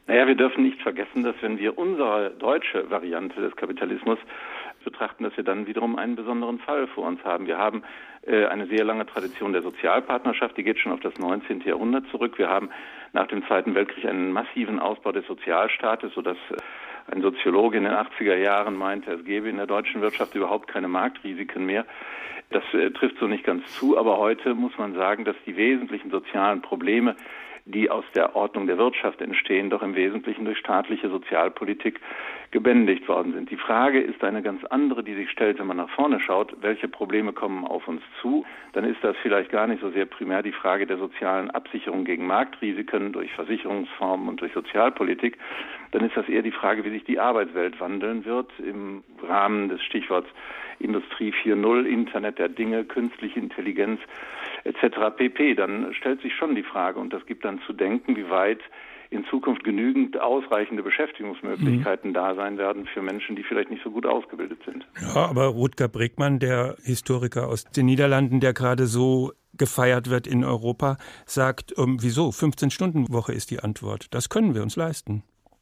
Naja, wir dürfen nicht vergessen, dass wenn wir unsere deutsche Variante des Kapitalismus betrachten, dass wir dann wiederum einen besonderen Fall vor uns haben. Wir haben eine sehr lange Tradition der Sozialpartnerschaft, die geht schon auf das 19. Jahrhundert zurück. Wir haben nach dem Zweiten Weltkrieg einen massiven Ausbau des Sozialstaates, sodass ein Soziologe in den 80er Jahren meinte, es gäbe in der deutschen Wirtschaft überhaupt keine Marktrisiken mehr. Das trifft so nicht ganz zu, aber heute muss man sagen, dass die wesentlichen sozialen Probleme, die aus der Ordnung der Wirtschaft entstehen, doch im Wesentlichen durch staatliche Sozialpolitik gebändigt worden sind. Die Frage ist eine ganz andere, die sich stellt, wenn man nach vorne schaut, welche Probleme kommen auf uns zu. Dann ist das vielleicht gar nicht so sehr primär die Frage der sozialen Absicherung gegen Marktrisiken durch Versicherungsformen und durch Sozialpolitik. Dann ist das eher die Frage, wie sich die Arbeitswelt wandeln wird im Rahmen des Stichworts Industrie 4.0, Internet der Dinge, künstliche Intelligenz etc. pp. Dann stellt sich schon die Frage, und das gibt dann zu denken, wie weit in Zukunft genügend ausreichende Beschäftigungsmöglichkeiten da sein werden für Menschen, die vielleicht nicht so gut ausgebildet sind. Ja, aber Rutger Bregmann, der Historiker aus den Niederlanden, der gerade so gefeiert wird in Europa, sagt, wieso? 15-Stunden-Woche ist die Antwort. Das können wir uns leisten.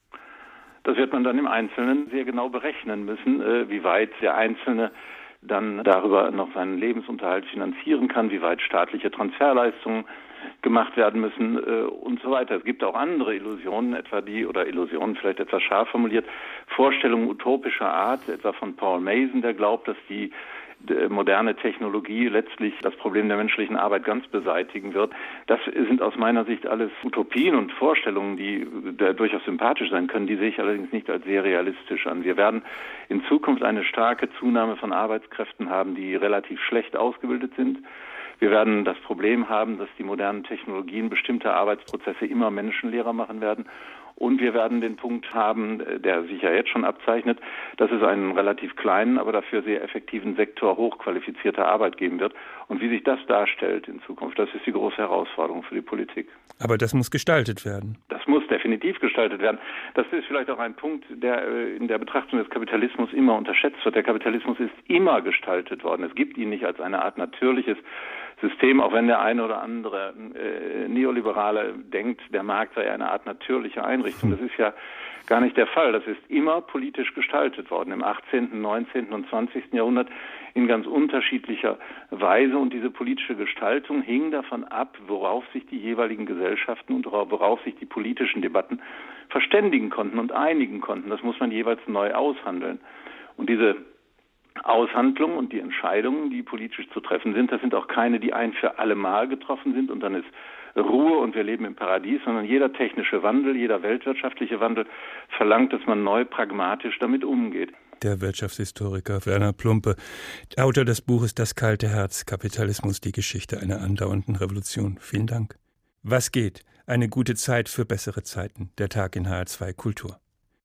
Das wird man dann im Einzelnen sehr genau berechnen müssen, wie weit der Einzelne dann darüber noch seinen Lebensunterhalt finanzieren kann, wie weit staatliche Transferleistungen gemacht werden müssen und so weiter. Es gibt auch andere Illusionen, Illusionen vielleicht etwas scharf formuliert, Vorstellungen utopischer Art, etwa von Paul Mason, der glaubt, dass die moderne Technologie letztlich das Problem der menschlichen Arbeit ganz beseitigen wird. Das sind aus meiner Sicht alles Utopien und Vorstellungen, die durchaus sympathisch sein können. Die sehe ich allerdings nicht als sehr realistisch an. Wir werden in Zukunft eine starke Zunahme von Arbeitskräften haben, die relativ schlecht ausgebildet sind. Wir werden das Problem haben, dass die modernen Technologien bestimmte Arbeitsprozesse immer menschenleerer machen werden. Und wir werden den Punkt haben, der sich ja jetzt schon abzeichnet, dass es einen relativ kleinen, aber dafür sehr effektiven Sektor hochqualifizierter Arbeit geben wird. Und wie sich das darstellt in Zukunft, das ist die große Herausforderung für die Politik. Aber das muss gestaltet werden. Das muss definitiv gestaltet werden. Das ist vielleicht auch ein Punkt, der in der Betrachtung des Kapitalismus immer unterschätzt wird. Der Kapitalismus ist immer gestaltet worden. Es gibt ihn nicht als eine Art natürliches System, auch wenn der eine oder andere Neoliberale denkt, der Markt sei eine Art natürliche Einrichtung. Das ist ja gar nicht der Fall. Das ist immer politisch gestaltet worden, im 18., 19. und 20. Jahrhundert in ganz unterschiedlicher Weise. Und diese politische Gestaltung hing davon ab, worauf sich die jeweiligen Gesellschaften und worauf sich die politischen Debatten verständigen konnten und einigen konnten. Das muss man jeweils neu aushandeln. Und diese Aushandlung und die Entscheidungen, die politisch zu treffen sind, das sind auch keine, die ein für alle Mal getroffen sind und dann ist Ruhe und wir leben im Paradies, sondern jeder technische Wandel, jeder weltwirtschaftliche Wandel verlangt, dass man neu pragmatisch damit umgeht. Der Wirtschaftshistoriker Werner Plumpe, Autor des Buches Das kalte Herz, Kapitalismus, die Geschichte einer andauernden Revolution. Vielen Dank. Was geht? Eine gute Zeit für bessere Zeiten. Der Tag in HR2 Kultur.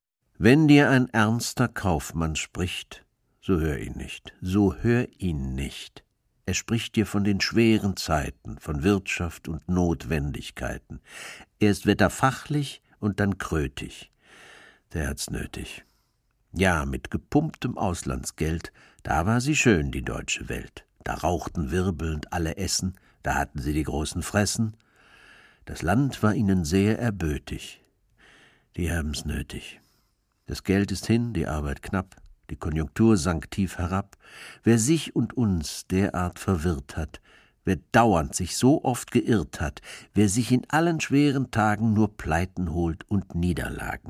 Wenn dir ein ernster Kaufmann spricht, so hör ihn nicht, so hör ihn nicht. Er spricht dir von den schweren Zeiten, von Wirtschaft und Notwendigkeiten. Er ist wetterfachlich und dann krötig. Der hat's nötig. Ja, mit gepumptem Auslandsgeld, da war sie schön, die deutsche Welt. Da rauchten wirbelnd alle Essen, da hatten sie die großen Fressen. Das Land war ihnen sehr erbötig. Die haben's nötig. Das Geld ist hin, die Arbeit knapp. Die Konjunktur sank tief herab. Wer sich und uns derart verwirrt hat, wer dauernd sich so oft geirrt hat, wer sich in allen schweren Tagen nur Pleiten holt und Niederlagen.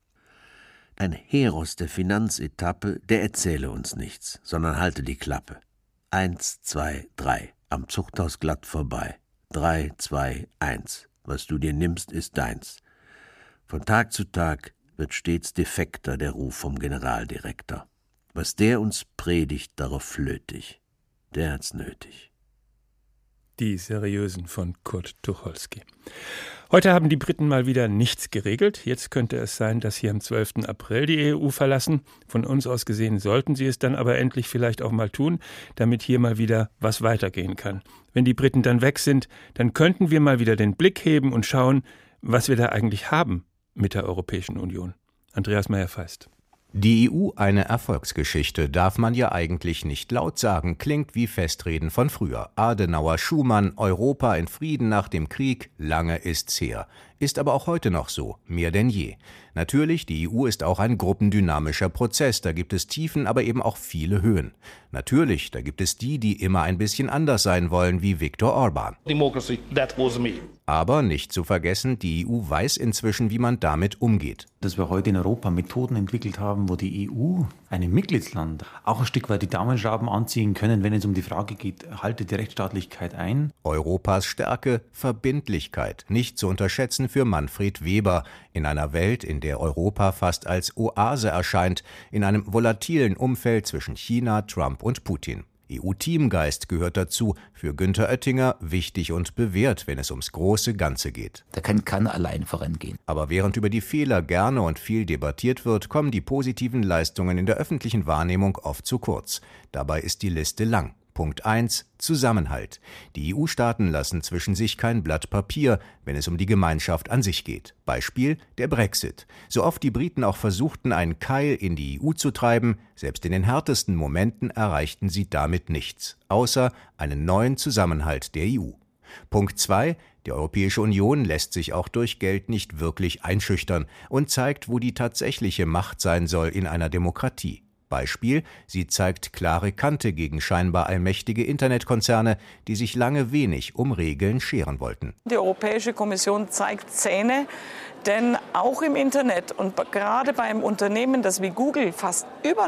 Ein Heros der Finanzetappe, der erzähle uns nichts, sondern halte die Klappe. 1, 2, 3, am Zuchthaus glatt vorbei. 3, 2, 1, was du dir nimmst, ist deins. Von Tag zu Tag wird stets defekter der Ruf vom Generaldirektor. Was der uns predigt, darauf flötig. Der hat's nötig. Die Seriösen von Kurt Tucholsky. Heute haben die Briten mal wieder nichts geregelt. Jetzt könnte es sein, dass sie am 12. April die EU verlassen. Von uns aus gesehen sollten sie es dann aber endlich vielleicht auch mal tun, damit hier mal wieder was weitergehen kann. Wenn die Briten dann weg sind, dann könnten wir mal wieder den Blick heben und schauen, was wir da eigentlich haben mit der Europäischen Union. Andreas Meyer-Feist. Die EU eine Erfolgsgeschichte, darf man ja eigentlich nicht laut sagen, klingt wie Festreden von früher. Adenauer, Schumann, Europa in Frieden nach dem Krieg, lange ist's her. Ist aber auch heute noch so, mehr denn je. Natürlich, die EU ist auch ein gruppendynamischer Prozess, da gibt es Tiefen, aber eben auch viele Höhen. Natürlich, da gibt es die immer ein bisschen anders sein wollen, wie Viktor Orbán. Democracy, that was me. Aber nicht zu vergessen, die EU weiß inzwischen, wie man damit umgeht. Dass wir heute in Europa Methoden entwickelt haben, wo die EU, einem Mitgliedsland, auch ein Stück weit die Daumenschrauben anziehen können, wenn es um die Frage geht, haltet die Rechtsstaatlichkeit ein? Europas Stärke, Verbindlichkeit, nicht zu unterschätzen für Manfred Weber, in einer Welt, in der Europa fast als Oase erscheint, in einem volatilen Umfeld zwischen China, Trump und Putin. EU-Teamgeist gehört dazu, für Günther Oettinger wichtig und bewährt, wenn es ums große Ganze geht. Da kann keiner allein vorangehen. Aber während über die Fehler gerne und viel debattiert wird, kommen die positiven Leistungen in der öffentlichen Wahrnehmung oft zu kurz. Dabei ist die Liste lang. Punkt 1. Zusammenhalt. Die EU-Staaten lassen zwischen sich kein Blatt Papier, wenn es um die Gemeinschaft an sich geht. Beispiel der Brexit. So oft die Briten auch versuchten, einen Keil in die EU zu treiben, selbst in den härtesten Momenten erreichten sie damit nichts, außer einen neuen Zusammenhalt der EU. Punkt 2. Die Europäische Union lässt sich auch durch Geld nicht wirklich einschüchtern und zeigt, wo die tatsächliche Macht sein soll in einer Demokratie. Beispiel, sie zeigt klare Kante gegen scheinbar allmächtige Internetkonzerne, die sich lange wenig um Regeln scheren wollten. Die Europäische Kommission zeigt Zähne, denn auch im Internet und gerade beim Unternehmen, das wie Google fast über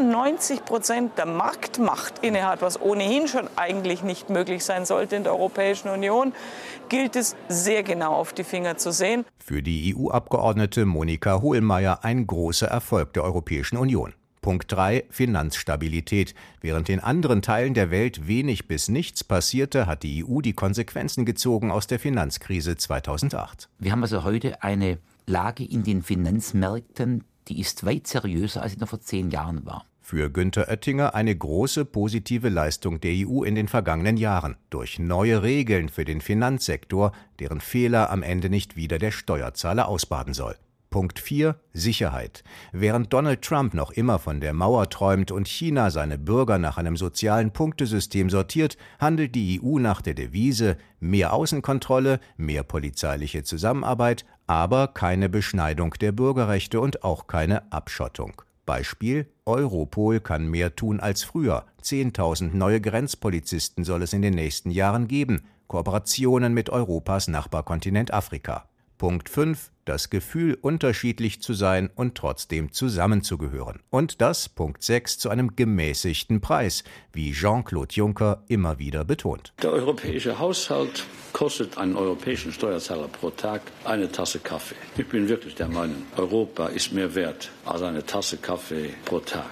90% der Marktmacht innehat, was ohnehin schon eigentlich nicht möglich sein sollte in der Europäischen Union, gilt es sehr genau auf die Finger zu sehen. Für die EU-Abgeordnete Monika Hohlmeier ein großer Erfolg der Europäischen Union. Punkt 3. Finanzstabilität. Während in anderen Teilen der Welt wenig bis nichts passierte, hat die EU die Konsequenzen gezogen aus der Finanzkrise 2008. Wir haben also heute eine Lage in den Finanzmärkten, die ist weit seriöser, als sie noch vor 10 Jahren war. Für Günther Oettinger eine große positive Leistung der EU in den vergangenen Jahren. Durch neue Regeln für den Finanzsektor, deren Fehler am Ende nicht wieder der Steuerzahler ausbaden soll. Punkt 4. Sicherheit. Während Donald Trump noch immer von der Mauer träumt und China seine Bürger nach einem sozialen Punktesystem sortiert, handelt die EU nach der Devise mehr Außenkontrolle, mehr polizeiliche Zusammenarbeit, aber keine Beschneidung der Bürgerrechte und auch keine Abschottung. Beispiel: Europol kann mehr tun als früher. 10.000 neue Grenzpolizisten soll es in den nächsten Jahren geben. Kooperationen mit Europas Nachbarkontinent Afrika. Punkt 5. Das Gefühl, unterschiedlich zu sein und trotzdem zusammenzugehören. Und das, Punkt 6, zu einem gemäßigten Preis, wie Jean-Claude Juncker immer wieder betont. Der europäische Haushalt kostet einen europäischen Steuerzahler pro Tag eine Tasse Kaffee. Ich bin wirklich der Meinung, Europa ist mehr wert als eine Tasse Kaffee pro Tag.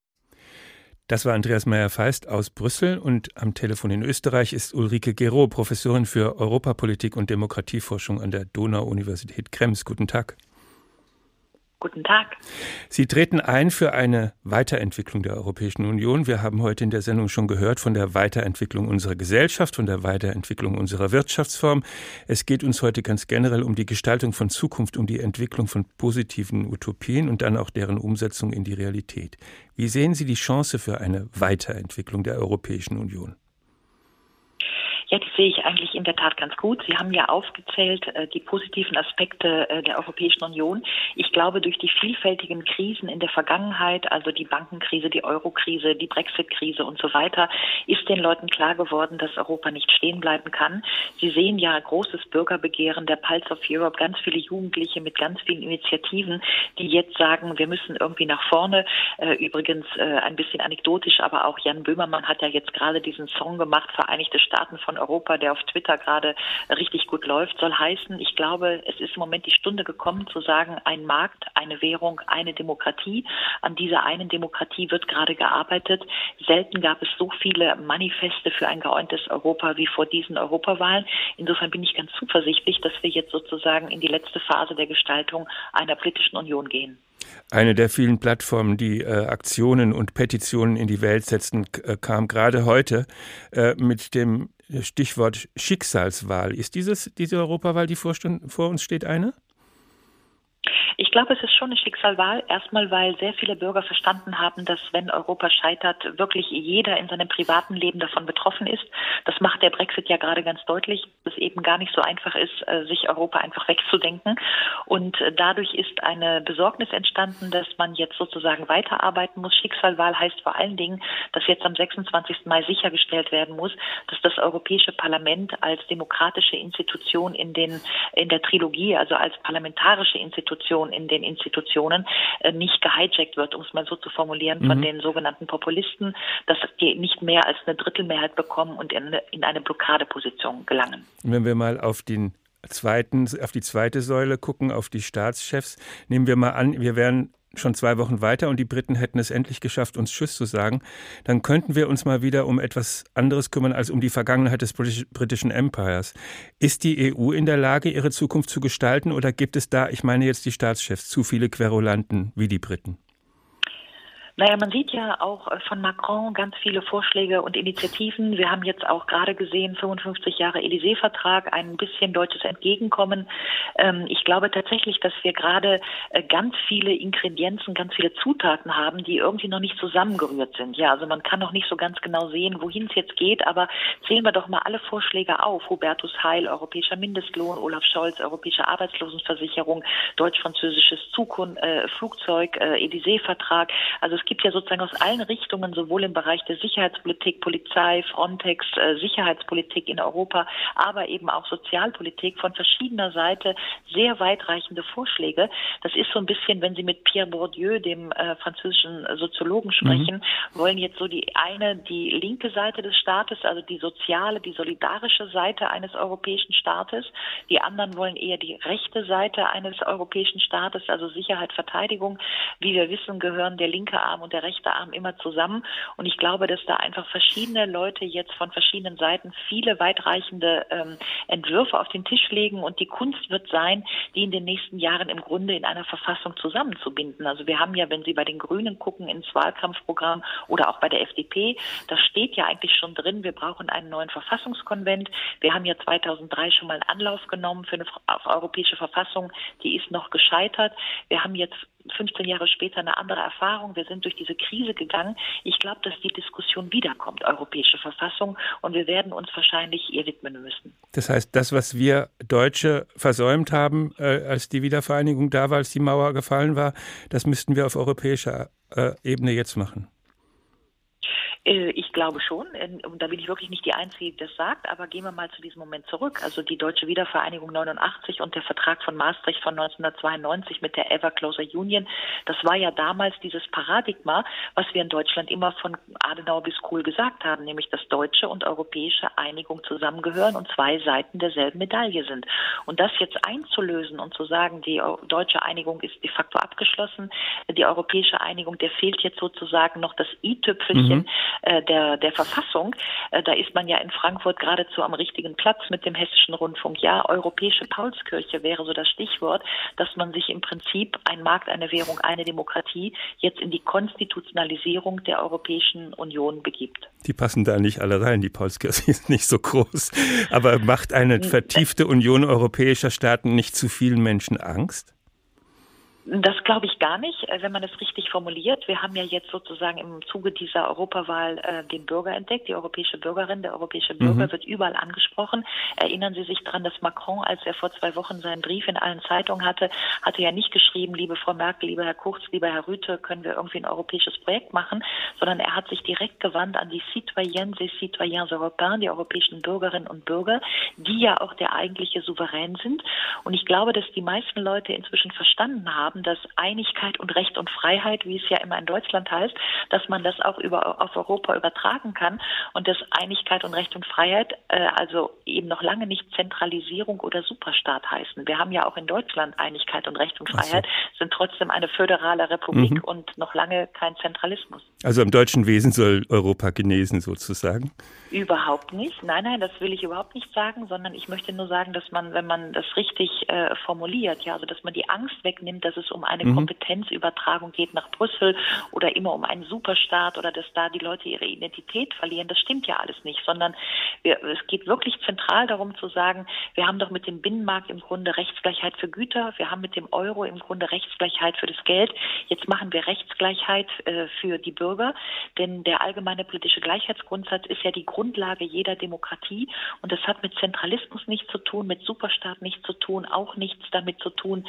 Das war Andreas Meyer-Feist aus Brüssel und am Telefon in Österreich ist Ulrike Gero, Professorin für Europapolitik und Demokratieforschung an der Donau-Universität Krems. Guten Tag. Guten Tag. Sie treten ein für eine Weiterentwicklung der Europäischen Union. Wir haben heute in der Sendung schon gehört von der Weiterentwicklung unserer Gesellschaft, von der Weiterentwicklung unserer Wirtschaftsform. Es geht uns heute ganz generell um die Gestaltung von Zukunft, um die Entwicklung von positiven Utopien und dann auch deren Umsetzung in die Realität. Wie sehen Sie die Chance für eine Weiterentwicklung der Europäischen Union? Ja, das sehe ich eigentlich in der Tat ganz gut. Sie haben ja aufgezählt die positiven Aspekte der Europäischen Union. Ich glaube, durch die vielfältigen Krisen in der Vergangenheit, also die Bankenkrise, die Eurokrise, die Brexit-Krise und so weiter, ist den Leuten klar geworden, dass Europa nicht stehen bleiben kann. Sie sehen ja großes Bürgerbegehren, der Pulse of Europe, ganz viele Jugendliche mit ganz vielen Initiativen, die jetzt sagen, wir müssen irgendwie nach vorne. Übrigens ein bisschen anekdotisch, aber auch Jan Böhmermann hat ja jetzt gerade diesen Song gemacht, Vereinigte Staaten von Europa, der auf Twitter gerade richtig gut läuft, soll heißen, ich glaube, es ist im Moment die Stunde gekommen zu sagen, ein Markt, eine Währung, eine Demokratie. An dieser einen Demokratie wird gerade gearbeitet. Selten gab es so viele Manifeste für ein geeintes Europa wie vor diesen Europawahlen. Insofern bin ich ganz zuversichtlich, dass wir jetzt sozusagen in die letzte Phase der Gestaltung einer politischen Union gehen. Eine der vielen Plattformen, die Aktionen und Petitionen in die Welt setzten, kam gerade heute mit dem Stichwort Schicksalswahl. Ist diese Europawahl, die vor uns steht, eine? Ich glaube, es ist schon eine Schicksalswahl. Erstmal, weil sehr viele Bürger verstanden haben, dass wenn Europa scheitert, wirklich jeder in seinem privaten Leben davon betroffen ist. Das macht der Brexit ja gerade ganz deutlich, dass es eben gar nicht so einfach ist, sich Europa einfach wegzudenken. Und dadurch ist eine Besorgnis entstanden, dass man jetzt sozusagen weiterarbeiten muss. Schicksalswahl heißt vor allen Dingen, dass jetzt am 26. Mai sichergestellt werden muss, dass das Europäische Parlament als demokratische Institution in der Trilogie, also als parlamentarische Institution in den Institutionen nicht gehijackt wird, um es mal so zu formulieren, von den sogenannten Populisten, dass die nicht mehr als eine Drittelmehrheit bekommen und in eine Blockadeposition gelangen. Wenn wir mal auf die zweite Säule gucken, auf die Staatschefs, nehmen wir mal an, wir wären schon 2 Wochen weiter und die Briten hätten es endlich geschafft, uns Tschüss zu sagen, dann könnten wir uns mal wieder um etwas anderes kümmern als um die Vergangenheit des britischen Empires. Ist die EU in der Lage, ihre Zukunft zu gestalten oder gibt es da, ich meine jetzt die Staatschefs, zu viele Querulanten wie die Briten? Naja, man sieht ja auch von Macron ganz viele Vorschläge und Initiativen. Wir haben jetzt auch gerade gesehen, 55 Jahre Élysée-Vertrag, ein bisschen deutsches Entgegenkommen. Ich glaube tatsächlich, dass wir gerade ganz viele Ingredienzen, ganz viele Zutaten haben, die irgendwie noch nicht zusammengerührt sind. Ja, also man kann noch nicht so ganz genau sehen, wohin es jetzt geht, aber zählen wir doch mal alle Vorschläge auf. Hubertus Heil, europäischer Mindestlohn, Olaf Scholz, europäische Arbeitslosenversicherung, deutsch-französisches Flugzeug, Élysée-Vertrag. Also es gibt ja sozusagen aus allen Richtungen, sowohl im Bereich der Sicherheitspolitik, Polizei, Frontex, Sicherheitspolitik in Europa, aber eben auch Sozialpolitik von verschiedener Seite sehr weitreichende Vorschläge. Das ist so ein bisschen, wenn Sie mit Pierre Bourdieu, dem französischen Soziologen, sprechen, wollen jetzt so die linke Seite des Staates, also die soziale, die solidarische Seite eines europäischen Staates. Die anderen wollen eher die rechte Seite eines europäischen Staates, also Sicherheit, Verteidigung. Wie wir wissen, gehören der linke Arm und der rechte Arm immer zusammen. Und ich glaube, dass da einfach verschiedene Leute jetzt von verschiedenen Seiten viele weitreichende Entwürfe auf den Tisch legen. Und die Kunst wird sein, die in den nächsten Jahren im Grunde in einer Verfassung zusammenzubinden. Also wir haben ja, wenn Sie bei den Grünen gucken, ins Wahlkampfprogramm oder auch bei der FDP, da steht ja eigentlich schon drin, wir brauchen einen neuen Verfassungskonvent. Wir haben ja 2003 schon mal einen Anlauf genommen für eine europäische Verfassung. Die ist noch gescheitert. Wir haben jetzt 15 Jahre später eine andere Erfahrung. Wir sind durch diese Krise gegangen. Ich glaube, dass die Diskussion wiederkommt, europäische Verfassung, und wir werden uns wahrscheinlich ihr widmen müssen. Das heißt, das, was wir Deutsche versäumt haben, als die Wiedervereinigung da war, als die Mauer gefallen war, das müssten wir auf europäischer Ebene jetzt machen. Ich glaube schon, und da bin ich wirklich nicht die Einzige, die das sagt, aber gehen wir mal zu diesem Moment zurück. Also die deutsche Wiedervereinigung 89 und der Vertrag von Maastricht von 1992 mit der Ever Closer Union, das war ja damals dieses Paradigma, was wir in Deutschland immer von Adenauer bis Kohl gesagt haben, nämlich dass deutsche und europäische Einigung zusammengehören und 2 Seiten derselben Medaille sind. Und das jetzt einzulösen und zu sagen, die deutsche Einigung ist de facto abgeschlossen, die europäische Einigung, der fehlt jetzt sozusagen noch das i-Tüpfelchen, der Verfassung. Da ist man ja in Frankfurt geradezu am richtigen Platz mit dem Hessischen Rundfunk. Ja, europäische Paulskirche wäre so das Stichwort, dass man sich im Prinzip ein Markt, eine Währung, eine Demokratie jetzt in die Konstitutionalisierung der Europäischen Union begibt. Die passen da nicht alle rein, die Paulskirche ist nicht so groß. Aber macht eine vertiefte Union europäischer Staaten nicht zu vielen Menschen Angst? Das glaube ich gar nicht, wenn man es richtig formuliert. Wir haben ja jetzt sozusagen im Zuge dieser Europawahl den Bürger entdeckt, die europäische Bürgerin, der europäische Bürger wird überall angesprochen. Erinnern Sie sich daran, dass Macron, als er vor 2 Wochen seinen Brief in allen Zeitungen hatte ja nicht geschrieben, liebe Frau Merkel, lieber Herr Kurz, lieber Herr Rüte, können wir irgendwie ein europäisches Projekt machen, sondern er hat sich direkt gewandt an die Citoyennes et Citoyens Européens, die europäischen Bürgerinnen und Bürger, die ja auch der eigentliche Souverän sind. Und ich glaube, dass die meisten Leute inzwischen verstanden haben, dass Einigkeit und Recht und Freiheit, wie es ja immer in Deutschland heißt, dass man das auch auf Europa übertragen kann und dass Einigkeit und Recht und Freiheit also eben noch lange nicht Zentralisierung oder Superstaat heißen. Wir haben ja auch in Deutschland Einigkeit und Recht und Freiheit, sind trotzdem eine föderale Republik und noch lange kein Zentralismus. Also im deutschen Wesen soll Europa genesen sozusagen? Überhaupt nicht. Nein, das will ich überhaupt nicht sagen, sondern ich möchte nur sagen, dass man, wenn man das richtig formuliert, ja, also dass man die Angst wegnimmt, dass es es um eine Kompetenzübertragung geht nach Brüssel oder immer um einen Superstaat oder dass da die Leute ihre Identität verlieren. Das stimmt ja alles nicht, sondern es geht wirklich zentral darum zu sagen, wir haben doch mit dem Binnenmarkt im Grunde Rechtsgleichheit für Güter, wir haben mit dem Euro im Grunde Rechtsgleichheit für das Geld. Jetzt machen wir Rechtsgleichheit für die Bürger, denn der allgemeine politische Gleichheitsgrundsatz ist ja die Grundlage jeder Demokratie und das hat mit Zentralismus nichts zu tun, mit Superstaat nichts zu tun, auch nichts damit zu tun,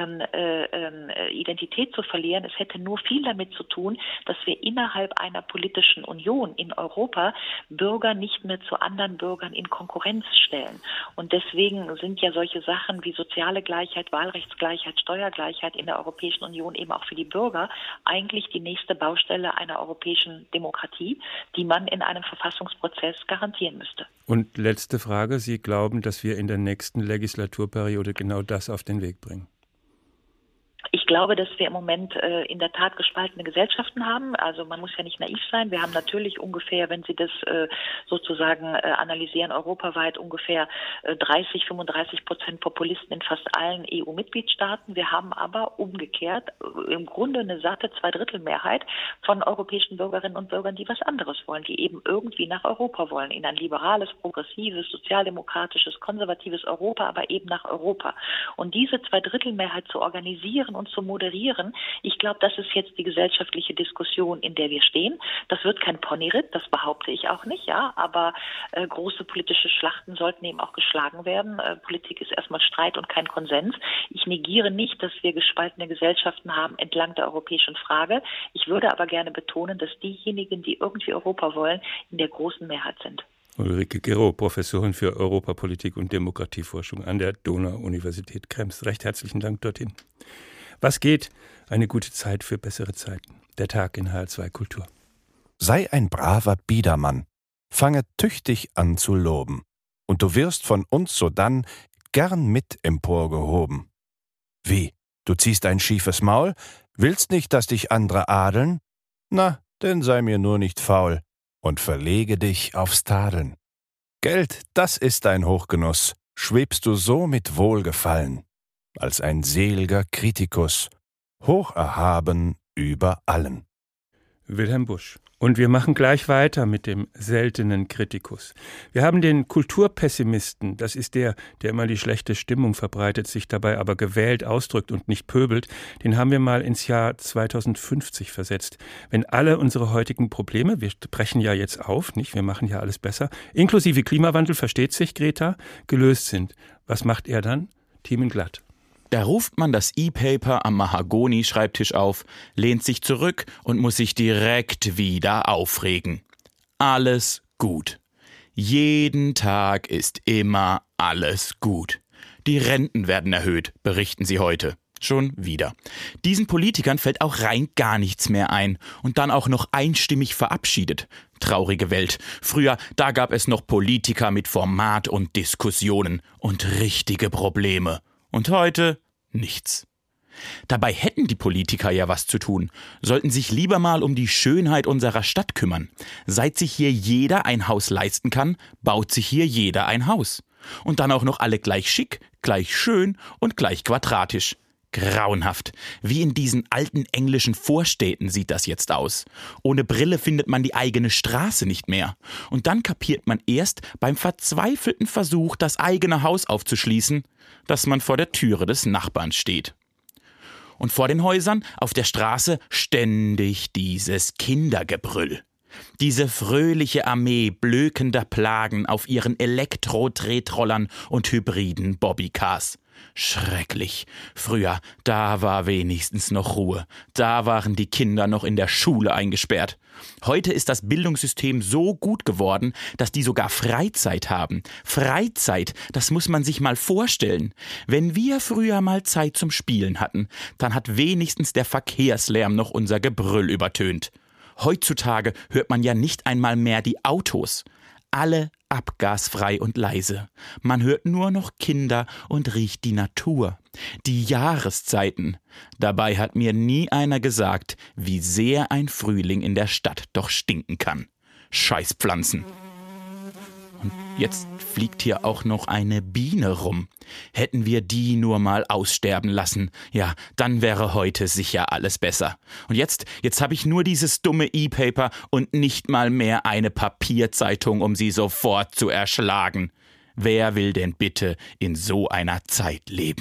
Identität zu verlieren. Es hätte nur viel damit zu tun, dass wir innerhalb einer politischen Union in Europa Bürger nicht mehr zu anderen Bürgern in Konkurrenz stellen. Und deswegen sind ja solche Sachen wie soziale Gleichheit, Wahlrechtsgleichheit, Steuergleichheit in der Europäischen Union eben auch für die Bürger eigentlich die nächste Baustelle einer europäischen Demokratie, die man in einem Verfassungsprozess garantieren müsste. Und letzte Frage. Sie glauben, dass wir in der nächsten Legislaturperiode genau das auf den Weg bringen? Ich glaube, dass wir im Moment in der Tat gespaltene Gesellschaften haben. Also man muss ja nicht naiv sein. Wir haben natürlich ungefähr, wenn Sie das sozusagen analysieren, europaweit ungefähr 30-35% Populisten in fast allen EU-Mitgliedstaaten. Wir haben aber umgekehrt im Grunde eine satte Zweidrittelmehrheit von europäischen Bürgerinnen und Bürgern, die was anderes wollen, die eben irgendwie nach Europa wollen, in ein liberales, progressives, sozialdemokratisches, konservatives Europa, aber eben nach Europa. Und diese Zweidrittelmehrheit zu organisieren und zu moderieren. Ich glaube, das ist jetzt die gesellschaftliche Diskussion, in der wir stehen. Das wird kein Ponyritt, das behaupte ich auch nicht, ja, aber große politische Schlachten sollten eben auch geschlagen werden. Politik ist erstmal Streit und kein Konsens. Ich negiere nicht, dass wir gespaltene Gesellschaften haben entlang der europäischen Frage. Ich würde aber gerne betonen, dass diejenigen, die irgendwie Europa wollen, in der großen Mehrheit sind. Ulrike Gero, Professorin für Europapolitik und Demokratieforschung an der Donau-Universität Krems. Recht herzlichen Dank dorthin. Was geht? Eine gute Zeit für bessere Zeiten. Der Tag in HR2 Kultur. Sei ein braver Biedermann. Fange tüchtig an zu loben. Und du wirst von uns sodann gern mit emporgehoben. Wie? Du ziehst ein schiefes Maul? Willst nicht, dass dich andere adeln? Na, denn sei mir nur nicht faul und verlege dich aufs Tadeln. Geld, das ist dein Hochgenuss. Schwebst du so mit Wohlgefallen. Als ein sel'ger Kritikus, hoch erhaben über allen. Wilhelm Busch. Und wir machen gleich weiter mit dem seltenen Kritikus. Wir haben den Kulturpessimisten, das ist der immer die schlechte Stimmung verbreitet, sich dabei aber gewählt ausdrückt und nicht pöbelt, den haben wir mal ins Jahr 2050 versetzt. Wenn alle unsere heutigen Probleme, wir brechen ja jetzt auf, nicht, wir machen ja alles besser, inklusive Klimawandel, versteht sich Greta, gelöst sind. Was macht er dann? Themenglatt. Da ruft man das E-Paper am Mahagoni-Schreibtisch auf, lehnt sich zurück und muss sich direkt wieder aufregen. Alles gut. Jeden Tag ist immer alles gut. Die Renten werden erhöht, berichten sie heute. Schon wieder. Diesen Politikern fällt auch rein gar nichts mehr ein und dann auch noch einstimmig verabschiedet. Traurige Welt. Früher, da gab es noch Politiker mit Format und Diskussionen und richtige Probleme. Und heute nichts. Dabei hätten die Politiker ja was zu tun, sollten sich lieber mal um die Schönheit unserer Stadt kümmern. Seit sich hier jeder ein Haus leisten kann, baut sich hier jeder ein Haus. Und dann auch noch alle gleich schick, gleich schön und gleich quadratisch. Grauenhaft. Wie in diesen alten englischen Vorstädten sieht das jetzt aus. Ohne Brille findet man die eigene Straße nicht mehr. Und dann kapiert man erst beim verzweifelten Versuch, das eigene Haus aufzuschließen, dass man vor der Türe des Nachbarn steht. Und vor den Häusern, auf der Straße, ständig dieses Kindergebrüll. Diese fröhliche Armee blökender Plagen auf ihren Elektro-Tretrollern und hybriden Bobbycars. Schrecklich. Früher, da war wenigstens noch Ruhe. Da waren die Kinder noch in der Schule eingesperrt. Heute ist das Bildungssystem so gut geworden, dass die sogar Freizeit haben. Freizeit, das muss man sich mal vorstellen. Wenn wir früher mal Zeit zum Spielen hatten, dann hat wenigstens der Verkehrslärm noch unser Gebrüll übertönt. Heutzutage hört man ja nicht einmal mehr die Autos. Alle abgasfrei und leise. Man hört nur noch Kinder und riecht die Natur. Die Jahreszeiten. Dabei hat mir nie einer gesagt, wie sehr ein Frühling in der Stadt doch stinken kann. Scheißpflanzen. Und jetzt fliegt hier auch noch eine Biene rum. Hätten wir die nur mal aussterben lassen, ja, dann wäre heute sicher alles besser. Und jetzt habe ich nur dieses dumme E-Paper und nicht mal mehr eine Papierzeitung, um sie sofort zu erschlagen. Wer will denn bitte in so einer Zeit leben?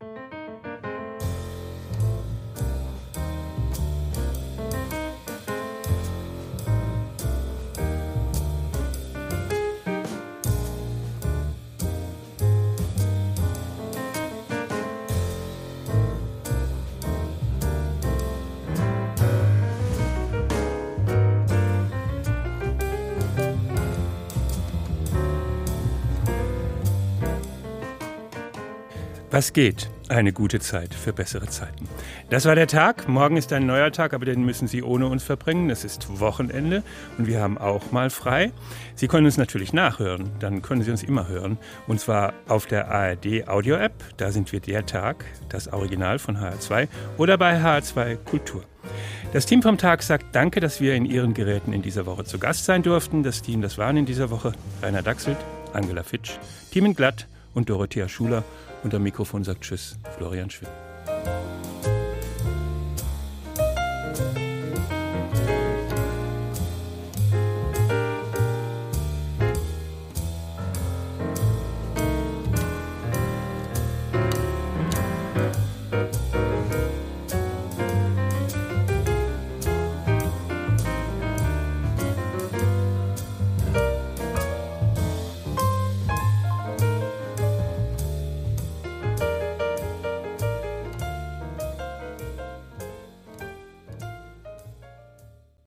Was geht? Eine gute Zeit für bessere Zeiten. Das war der Tag. Morgen ist ein neuer Tag, aber den müssen Sie ohne uns verbringen. Es ist Wochenende und wir haben auch mal frei. Sie können uns natürlich nachhören. Dann können Sie uns immer hören. Und zwar auf der ARD Audio App. Da sind wir der Tag, das Original von HR2 oder bei HR2 Kultur. Das Team vom Tag sagt Danke, dass wir in Ihren Geräten in dieser Woche zu Gast sein durften. Das Team, das waren in dieser Woche Rainer Dachselt, Angela Fitsch, Timen Glatt und Dorothea Schuler. Und am Mikrofon sagt Tschüss, Florian Schwimm.